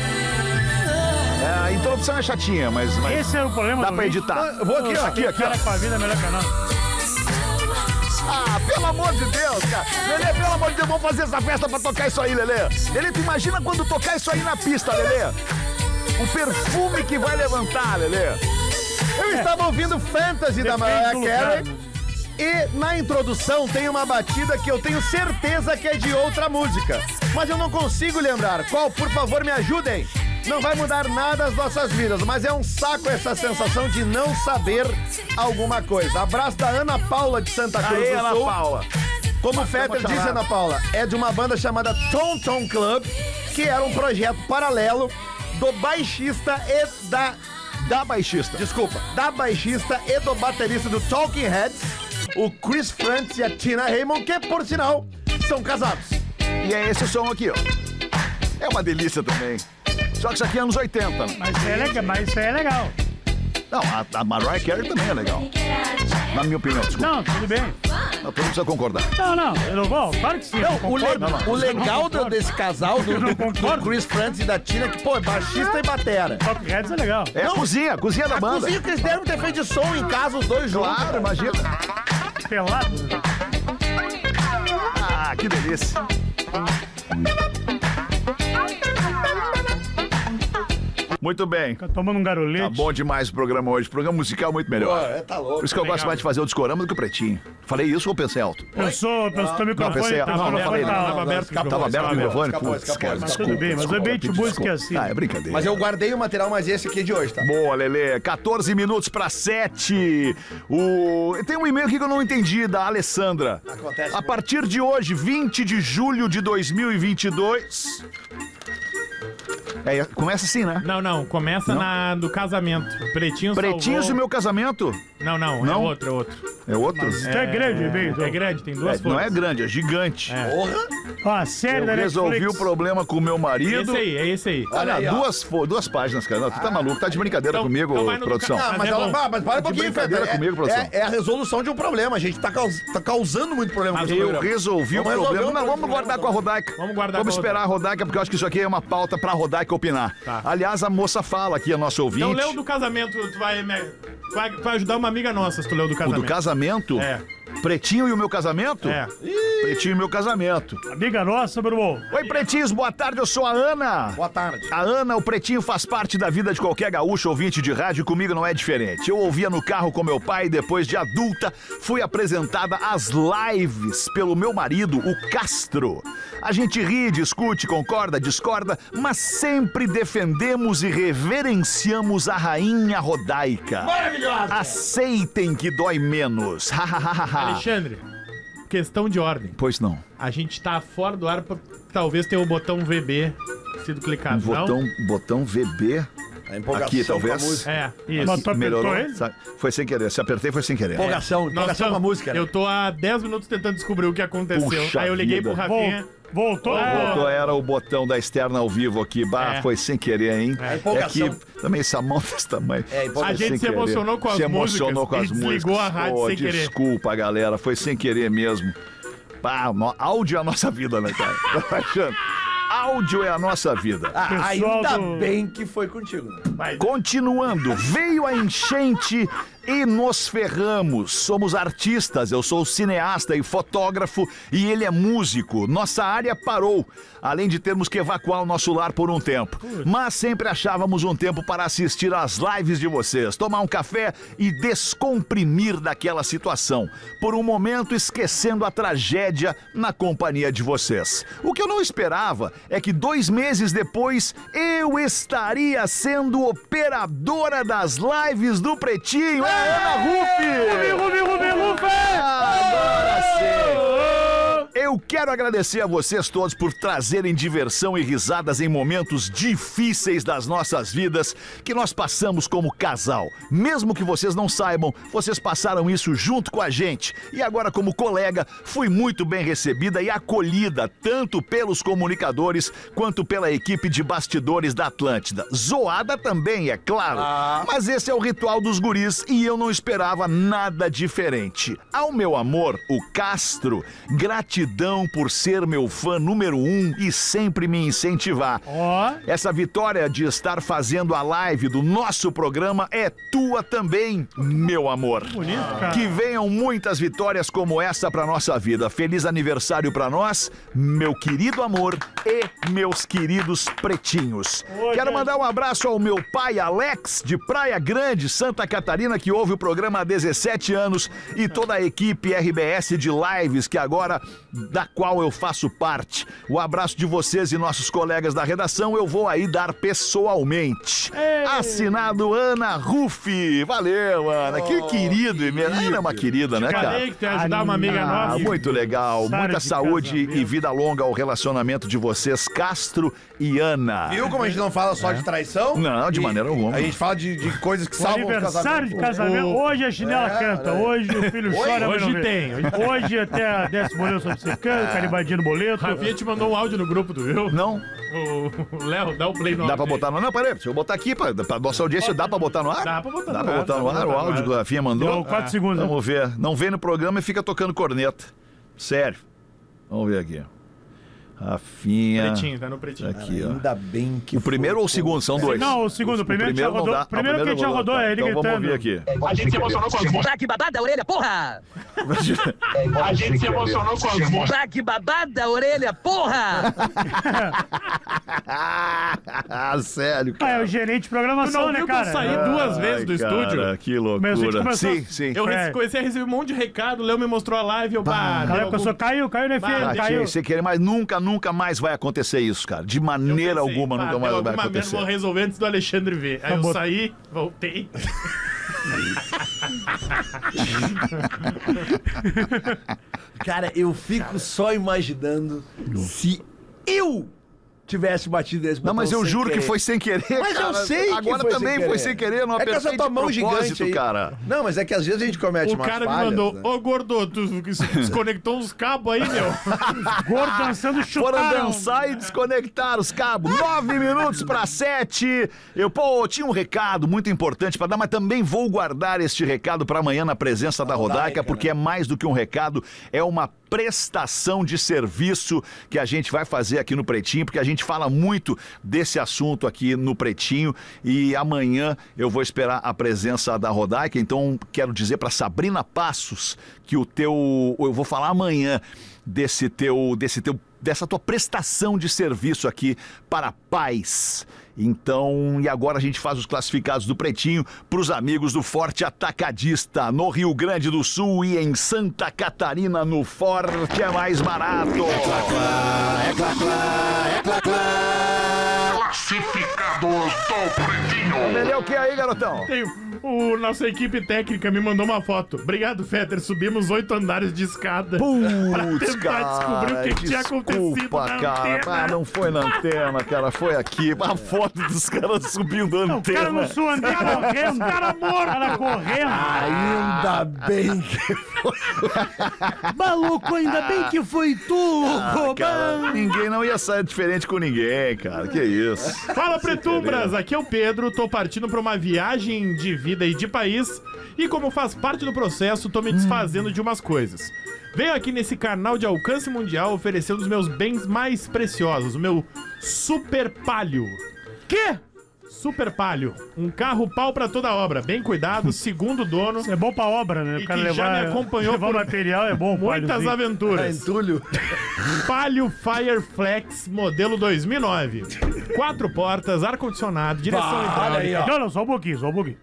A introdução é chatinha, mas Esse é o problema dá do pra ouvinte. editar. Eu vou aqui, ó. Aqui, ó. Cara com a vida é melhor que a nossa. Ah, pelo amor de Deus, cara. Lelê, pelo amor de Deus, vamos fazer essa festa pra tocar isso aí, Lelê. Lelê, tu imagina quando tocar isso aí na pista, Lelê? O perfume que vai levantar, Lelê. Eu estava ouvindo Fantasy da Mariah Depende do lugar, Carey. né? E na introdução tem uma batida que eu tenho certeza que é de outra música. Mas eu não consigo lembrar. Qual? Por favor, me ajudem. Não vai mudar nada as nossas vidas, mas é um saco essa sensação de não saber alguma coisa. Abraço da Ana Paula de Santa Cruz Aí, do Ana Sul. Paula. Como o Fetter chamar. disse, Ana Paula, é de uma banda chamada Tom Tom Club, que era um projeto paralelo do baixista e Da baixista. Desculpa, da baixista e do baterista do Talking Heads, o Chris Frantz e a Tina Raymond, que, por sinal, são casados. E é esse som aqui, ó. É uma delícia também. Só que isso aqui é anos 80, né? Mas isso aí é legal. Não, a Mariah Carey também é legal. Na minha opinião, desculpa. Não, tudo bem. Não, todo mundo precisa concordar. Não, eu não vou. Claro que sim. eu concordo. O legal desse casal, Eu não do concordo. Chris Frantz e da Tina, que, pô, é baixista e batera. Talking Heads é legal. É a cozinha da A banda. cozinha que eles devem ter feito de som em casa, os dois juntos. Claro, imagina. Pelado. Ah, que delícia. Muito bem. Fica tomando um garolete. Tá bom demais o programa hoje. Programa musical muito melhor. Tá louco. Por isso que eu gosto mais de fazer o Discorama do que o Pretinho. Falei isso ou pensei alto? Pensou teu microfone. pensei- Teu não, microfone falei, tá- não, Tava aberto Tava aberto o microfone? escapou, Putz, escapou. cara, Mas tudo bem, mas o ambiente desculpa, música é assim. Ah, é brincadeira. Mas eu guardei o material, mas esse aqui é de hoje, tá? Boa, Lelê. 14 minutos para 7. Tem um e-mail aqui que eu não entendi, da Alessandra. Acontece A muito. partir de hoje, 20 de julho de 2022... começa assim, né? Não, começa do casamento. Pretinho Pretinhos salvou... do meu casamento. Não, Não? é outro. É outro? Isso é grande, bem. É grande, tem duas Não é folhas. grande, é gigante. Ó, a série Eu da resolvi Netflix. o problema com o meu marido. É esse aí. Olha, aí, ó. duas páginas, cara. Não, tu tá maluco, tá de brincadeira Então- comigo, então vai no produção. ca- Ah, mas, é bom. mas para um pouquinho, brincadeira Feder. comigo, produção. É a resolução de um problema. A gente tá causando muito problema com esse Eu programa. resolvi o Vamos resolver problema. um Não, vamos problema, guardar com a Rodaica. Vamos guardar Vamos com a esperar a Rodaica, porque eu acho que isso aqui é uma pauta pra Rodaica opinar. Tá. Aliás, a moça fala aqui, a nossa ouvinte. Então lê o do casamento, tu vai ajudar uma amiga nossa se tu leu do O casamento. do casamento? É. Pretinho e o meu casamento? É. Pretinho e o meu casamento. Amiga nossa, meu irmão. Oi, pretinhos, boa tarde, eu sou a Ana. Boa tarde. A Ana, o Pretinho faz parte da vida de qualquer gaúcho ouvinte de rádio e comigo não é diferente. Eu ouvia no carro com meu pai e depois de adulta fui apresentada às lives pelo meu marido, o Castro. A gente ri, discute, concorda, discorda, mas sempre defendemos e reverenciamos a rainha Rodaica. Maravilhosa! Aceitem que dói menos. Alexandre, questão de ordem. Pois não. A gente tá fora do ar pra talvez ter o botão VB sido clicado, não? Botão VB. A empolgação Aqui, com a talvez. música. Isso. Mas tu apertou Melhorou? ele? Foi sem querer. Se apertei, foi sem querer. Empolgação com a música. Né? Eu tô há 10 minutos tentando descobrir o que aconteceu. Puxa Aí eu liguei vida. pro Rafinha. Voltou? Botou, era o botão da externa ao vivo aqui. Bah, foi sem querer, hein? empolgação. que também essa mão desse tamanho. A gente se emocionou com as Se músicas emocionou com e as desligou músicas. a rádio sem querer. Desculpa, galera. Foi sem querer mesmo. Pá, áudio é a nossa vida, né, cara? Tô achando. Áudio é a nossa vida. Pessoal Ainda do- bem que foi contigo. Né? Continuando, veio a enchente e nos ferramos. Somos artistas, eu sou cineasta e fotógrafo e ele é músico. Nossa área parou, além de termos que evacuar o nosso lar por um tempo. Mas sempre achávamos um tempo para assistir às lives de vocês, tomar um café e descomprimir daquela situação. Por um momento esquecendo a tragédia na companhia de vocês. O que eu não esperava é que 2 meses depois eu estaria sendo operadora das lives do Pretinho. É Ana Rufi! Agora sim! Eu quero agradecer a vocês todos por trazerem diversão e risadas em momentos difíceis das nossas vidas que nós passamos como casal. Mesmo que vocês não saibam, vocês passaram isso junto com a gente. E agora, como colega, fui muito bem recebida e acolhida tanto pelos comunicadores quanto pela equipe de bastidores da Atlântida. Zoada também, é claro. Mas esse é o ritual dos guris e eu não esperava nada diferente. Ao meu amor, o Castro, gratidão por ser meu fã número 1 e sempre me incentivar. Essa vitória de estar fazendo a live do nosso programa é tua também, meu amor. Bonito, cara. Que venham muitas vitórias como essa pra nossa vida. Feliz aniversário pra nós, meu querido amor e meus queridos pretinhos. Quero mandar um abraço ao meu pai Alex, de Praia Grande, Santa Catarina, que ouve o programa há 17 anos, e toda a equipe RBS de lives, que agora, da qual eu faço parte. O abraço de vocês e nossos colegas da redação eu vou aí dar pessoalmente. Assinado Ana Rufi. Valeu, Ana. Que querido. Ana é uma querida, né, cara? Falei que tu ia ajudar uma amiga nossa. Muito legal. Aniversário Muita de saúde casamento. e vida longa ao relacionamento de vocês, Castro e Ana. Viu como a gente não fala só de traição? Não, de maneira alguma. A gente fala de coisas que O salvam os aniversário de casamentos. casamento. Hoje a chinela canta. Hoje o filho chora. Hoje mas não vê. tem. Hoje até desce boleto sobre secando, carimbadinho no boleto. Rafinha te mandou um áudio no grupo, tu viu? Não? O Léo, dá o play no Dá áudio pra aí. botar no ar? Não, peraí, deixa eu botar aqui pra nossa audiência. Dá pra botar no ar? Dá pra botar Dá no pra ar, botar dá no pra ar o botar no áudio ar. que a Rafinha mandou? Deu 4 segundos. né? Vamos ver. Não vem no programa e fica tocando corneta. Sério. Vamos ver aqui. Rafinha. Pretinho, tá no pretinho. Aqui, ó. Ainda bem que O primeiro ou o segundo? São dois. Não, o segundo. O primeiro que já não rodou. dá. O primeiro que a gente já rodou é ele então gritando. vamos ouvir aqui. A gente se emocionou com as músicas. Pra que babada a orelha, porra! A gente se emocionou com as músicas. Pra que babada a orelha, porra! Sério, Ah, é cara. o gerente de Tu programação, não né, viu que eu cara? saí 2 vezes do Cara, estúdio? que Mas a gente loucura. começou- Sim, sim. Eu É. comecei a receber um monte de recado, o Léo me mostrou a live, eu Cara, deu a pessoa algum- caiu no FM, Ah, caiu. Sem querer, mas nunca mais vai acontecer isso, cara. De Eu maneira pensei, alguma, pá, nunca deu mais vai alguma merda, acontecer. vou resolver antes do Alexandre ver. Aí eu bom. saí, voltei. Cara, eu fico só imaginando se eu tivesse batido nesse Não, mas botão eu sem juro que querer. foi sem querer, Mas cara. eu sei que Agora foi também sem foi sem querer, não É que apertei essa tua mão de propósito, gigante aí. cara. Não, mas é que às vezes a gente comete O umas cara me falhas, mandou, né? ô gordo, tu desconectou uns cabos aí, meu. Gordo dançando Foram chutaram. dançar e desconectar os cabos. 9 minutos para 7. Eu tinha um recado muito importante para dar, mas também vou guardar este recado para amanhã na presença da Rodaica, porque é mais do que um recado, é uma prestação de serviço que a gente vai fazer aqui no Pretinho, porque a gente fala muito desse assunto aqui no Pretinho e amanhã eu vou esperar a presença da Rodaica, então quero dizer para Sabrina Passos que eu vou falar amanhã dessa tua prestação de serviço aqui para pais. Então, e agora a gente faz os classificados do Pretinho para os amigos do Forte Atacadista, no Rio Grande do Sul e em Santa Catarina, no Forte é mais barato. Classificados do Pretinho. Melhor o que aí, garotão? Tem Nossa equipe técnica me mandou uma foto. Obrigado, Fetter. Subimos 8 andares de escada pra Putz, tentar descobrir o que tinha acontecido desculpa, na cara. antena. Ah, não foi na antena, cara. Foi aqui. A foto dos caras subindo a O cara antena. no sul andando correndo, o cara morto. O cara correndo. Ainda bem que Maluco, ainda bem que foi tu, louco. Cara, ninguém não ia sair diferente com ninguém, cara. Que isso. Fala, Pretumbras! Aqui é o Pedro, tô partindo pra uma viagem de vida e de país e como faz parte do processo, tô me desfazendo de umas coisas. Venho aqui nesse canal de alcance mundial oferecer um dos meus bens mais preciosos, o meu Super Palio. Quê? Super Palio, um carro pau pra toda obra, bem cuidado, segundo o dono, Isso é bom pra obra, né? E O cara que já levar, me acompanhou levar por material é bom. muitas paliozinho. aventuras. entulho. Palio Fireflex, modelo 2009. 4 portas, ar-condicionado, direção hidráulica. Não, só um pouquinho.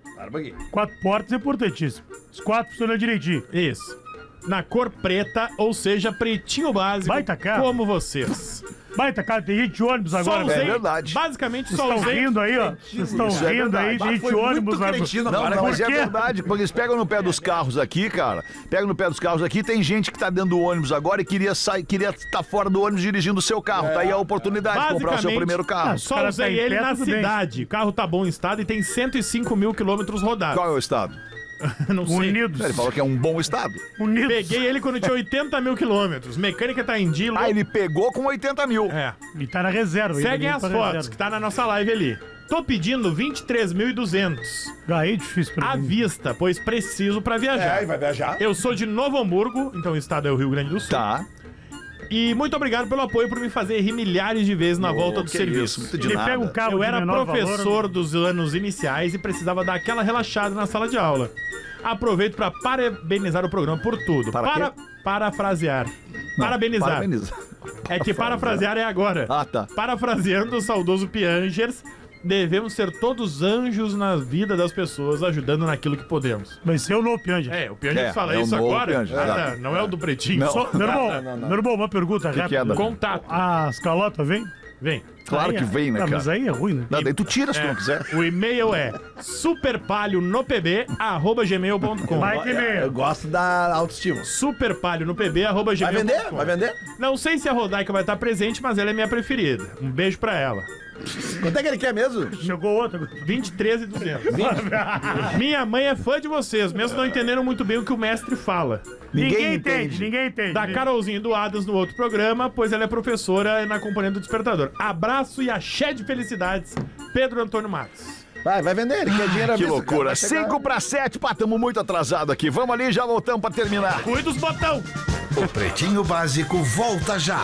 4 portas é importantíssimo. Os 4 funcionam direitinho. Isso. Na cor preta, ou seja, pretinho básico, Baita carro. como vocês. Baita, cara, tem gente de ônibus Só agora. usei, É verdade. Basicamente, Vocês só estão usei... rindo aí, ó. Vocês estão Isso é rindo aí, verdade. gente de ônibus agora. Não, mas Por é quê? verdade, porque eles pegam no pé dos carros aqui, cara. Pegam no pé dos carros aqui, tem gente que tá dentro do ônibus agora e queria estar fora do ônibus dirigindo o seu carro. Tá aí a oportunidade de comprar o seu Basicamente, primeiro carro. os Só caras usei tá em ele pé, na tudo bem. cidade. O carro tá bom em estado e tem 105 mil quilômetros rodados. Qual é o estado? Não sei. Unidos. Ele falou que é um bom estado. Unidos. Peguei ele quando tinha 80 mil quilômetros. Mecânica tá em dia. Ah, ele pegou com 80 mil. É. E tá na reserva. Seguem ainda as tá na fotos reserva. que tá na nossa live ali. Tô pedindo 23.200 Aí é difícil pra à mim. vista, pois preciso pra viajar. vai viajar. Eu sou de Novo Hamburgo, então o estado é o Rio Grande do Sul. Tá. E muito obrigado pelo apoio por me fazer rir milhares de vezes na volta do que serviço. isso, muito de Ele nada. pega um carro Eu de era menor professor valor, dos anos iniciais e precisava dar aquela relaxada na sala de aula. Aproveito para parabenizar o programa por tudo. Para quê? Parafrasear. Parabenizar. Parabeniza. É que parafrasear é agora. Ah, tá. Parafraseando o saudoso Piangers, devemos ser todos anjos na vida das pessoas, ajudando naquilo que podemos. Vai ser o novo Piange. É, o Piangers É, fala é o isso novo agora. Piangers, Nada, não é o do Pretinho. Não. Só... Meu irmão, uma pergunta que é, rápida. Dan? Contato. As calotas vem? Vem. Claro Aí que é- vem, né, Tá, mas cara? aí é ruim, né? Não, daí tu tira se tu não quiser. O e-mail é superpalionopb@gmail.com. Vai que Eu meio. gosto da autoestima. superpalionopb@gmail.com. Vai vender? Vai vender? Não sei se a Rodaica vai estar presente, mas ela é minha preferida. Um beijo pra ela. Quanto é que ele quer mesmo? Chegou outra. 23.200. Minha mãe é fã de vocês, mesmo não entendendo muito bem o que o mestre fala. Ninguém entende. Da Carolzinha e do Adams no outro programa, pois ela é professora na Companhia do Despertador. Abraço e axé de felicidades, Pedro Antônio Matos. Vai vender. Ele quer dinheiro à Que vista, loucura. cara. Vai chegar- 5-7, pá, tamo muito atrasado aqui. Vamos ali, já voltamos pra terminar. Cuida dos botão! O Pretinho Básico volta já.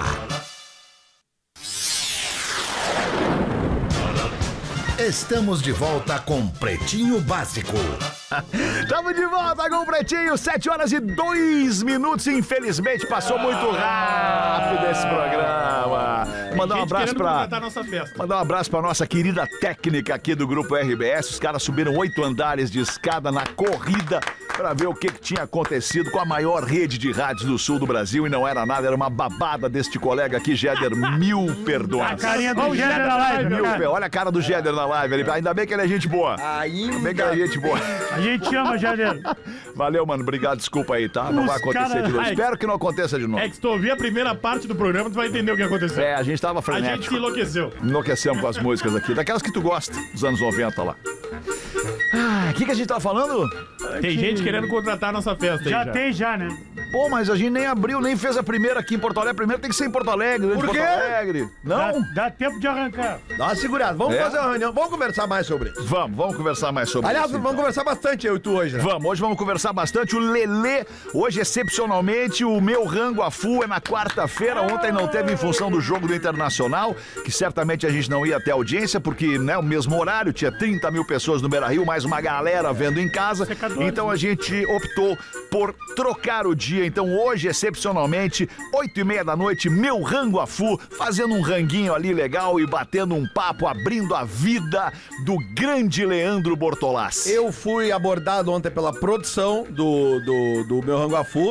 Estamos de volta com Pretinho Básico. Tamo de volta com o Pretinho, 7h02. Infelizmente passou muito rápido esse programa. Mandar um Gente abraço querendo pra... contratar a nossa festa. Mandar um abraço pra nossa querida técnica aqui do Grupo RBS. Os caras subiram 8 andares de escada na corrida pra ver o que tinha acontecido com a maior rede de rádios do sul do Brasil. E não era nada, era uma babada deste colega aqui, Jéder. Mil perdões. A carinha Olha do o Jéder Jéder na na live, live, meu cara. Olha a cara do Jéder na live. Ainda bem que ele é gente boa. Ainda bem que ele é gente boa. A gente ama, Jéder. Valeu, mano. Obrigado. Desculpa aí, tá? Não Os vai acontecer cara- de novo. Ai, Espero que não aconteça de novo. É que se tu ouvir a primeira parte do programa, tu vai entender o que aconteceu. É, a gente tava A gente frenético. se enlouqueceu. Enlouquecemos com as músicas aqui. Daquelas que tu gosta, dos anos 90 lá. Ah, o que a gente tava falando? Tem gente querendo contratar a nossa festa aí. Já tem, né? Pô, mas a gente nem abriu, nem fez a primeira aqui em Porto Alegre. A primeira tem que ser em Porto Alegre. Por de quê? Porto Alegre. Não? Dá tempo de arrancar. Dá uma segurada. Vamos É? fazer uma reunião. Vamos conversar mais sobre isso. Vamos conversar mais sobre Aliás, isso. vamos conversar bastante eu e tu hoje, né? Hoje vamos conversar bastante. O Lelê, hoje excepcionalmente, o meu rango a full é na quarta-feira. Ontem não teve em função do jogo do Internacional, que certamente a gente não ia ter audiência, porque, né, o mesmo horário, tinha 30 mil pessoas no Beira-Rio, mais uma galera vendo em casa. Então a gente optou por trocar o dia. Então hoje, excepcionalmente, 8h30 da noite, meu rango a full, fazendo um ranguinho ali legal e batendo um papo, abrindo a vida do grande Leandro Bortolassi. Eu fui abordado ontem pela produção do meu Ranguafu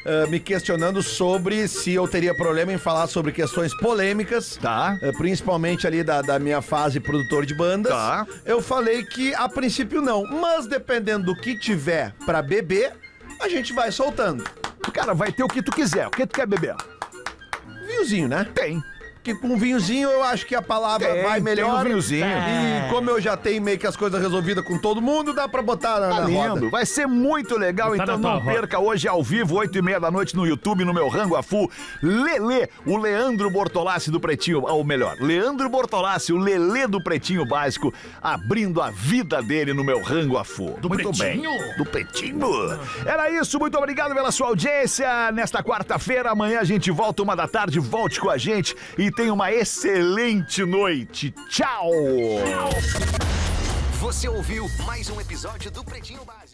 me questionando sobre se eu teria problema em falar sobre questões polêmicas. Tá. Principalmente ali da minha fase produtor de bandas. Tá. Eu falei que a princípio não, mas dependendo do que tiver pra beber, a gente vai soltando. Cara, vai ter o que tu quiser. O que tu quer beber? Vinhozinho, né? Tem. Que com vinhozinho eu acho que a palavra vai melhor. Tem um vinhozinho. E como eu já tenho meio que as coisas resolvidas com todo mundo, dá pra botar na roda. Lindo. Vai ser muito legal, então não perca hoje ao vivo, 8h30 da noite no YouTube, no meu Rango a Full. Lelê, o Leandro Bortolassi do Pretinho, ou melhor, Leandro Bortolassi, o Lelê do Pretinho Básico, abrindo a vida dele no meu Rango a Full. Do muito Pretinho? Bem. Do Pretinho. Era isso, muito obrigado pela sua audiência. Nesta quarta-feira, amanhã a gente volta 1 da tarde, volte com a gente e tenha uma excelente noite. Tchau! Você ouviu mais um episódio do Pretinho Básico.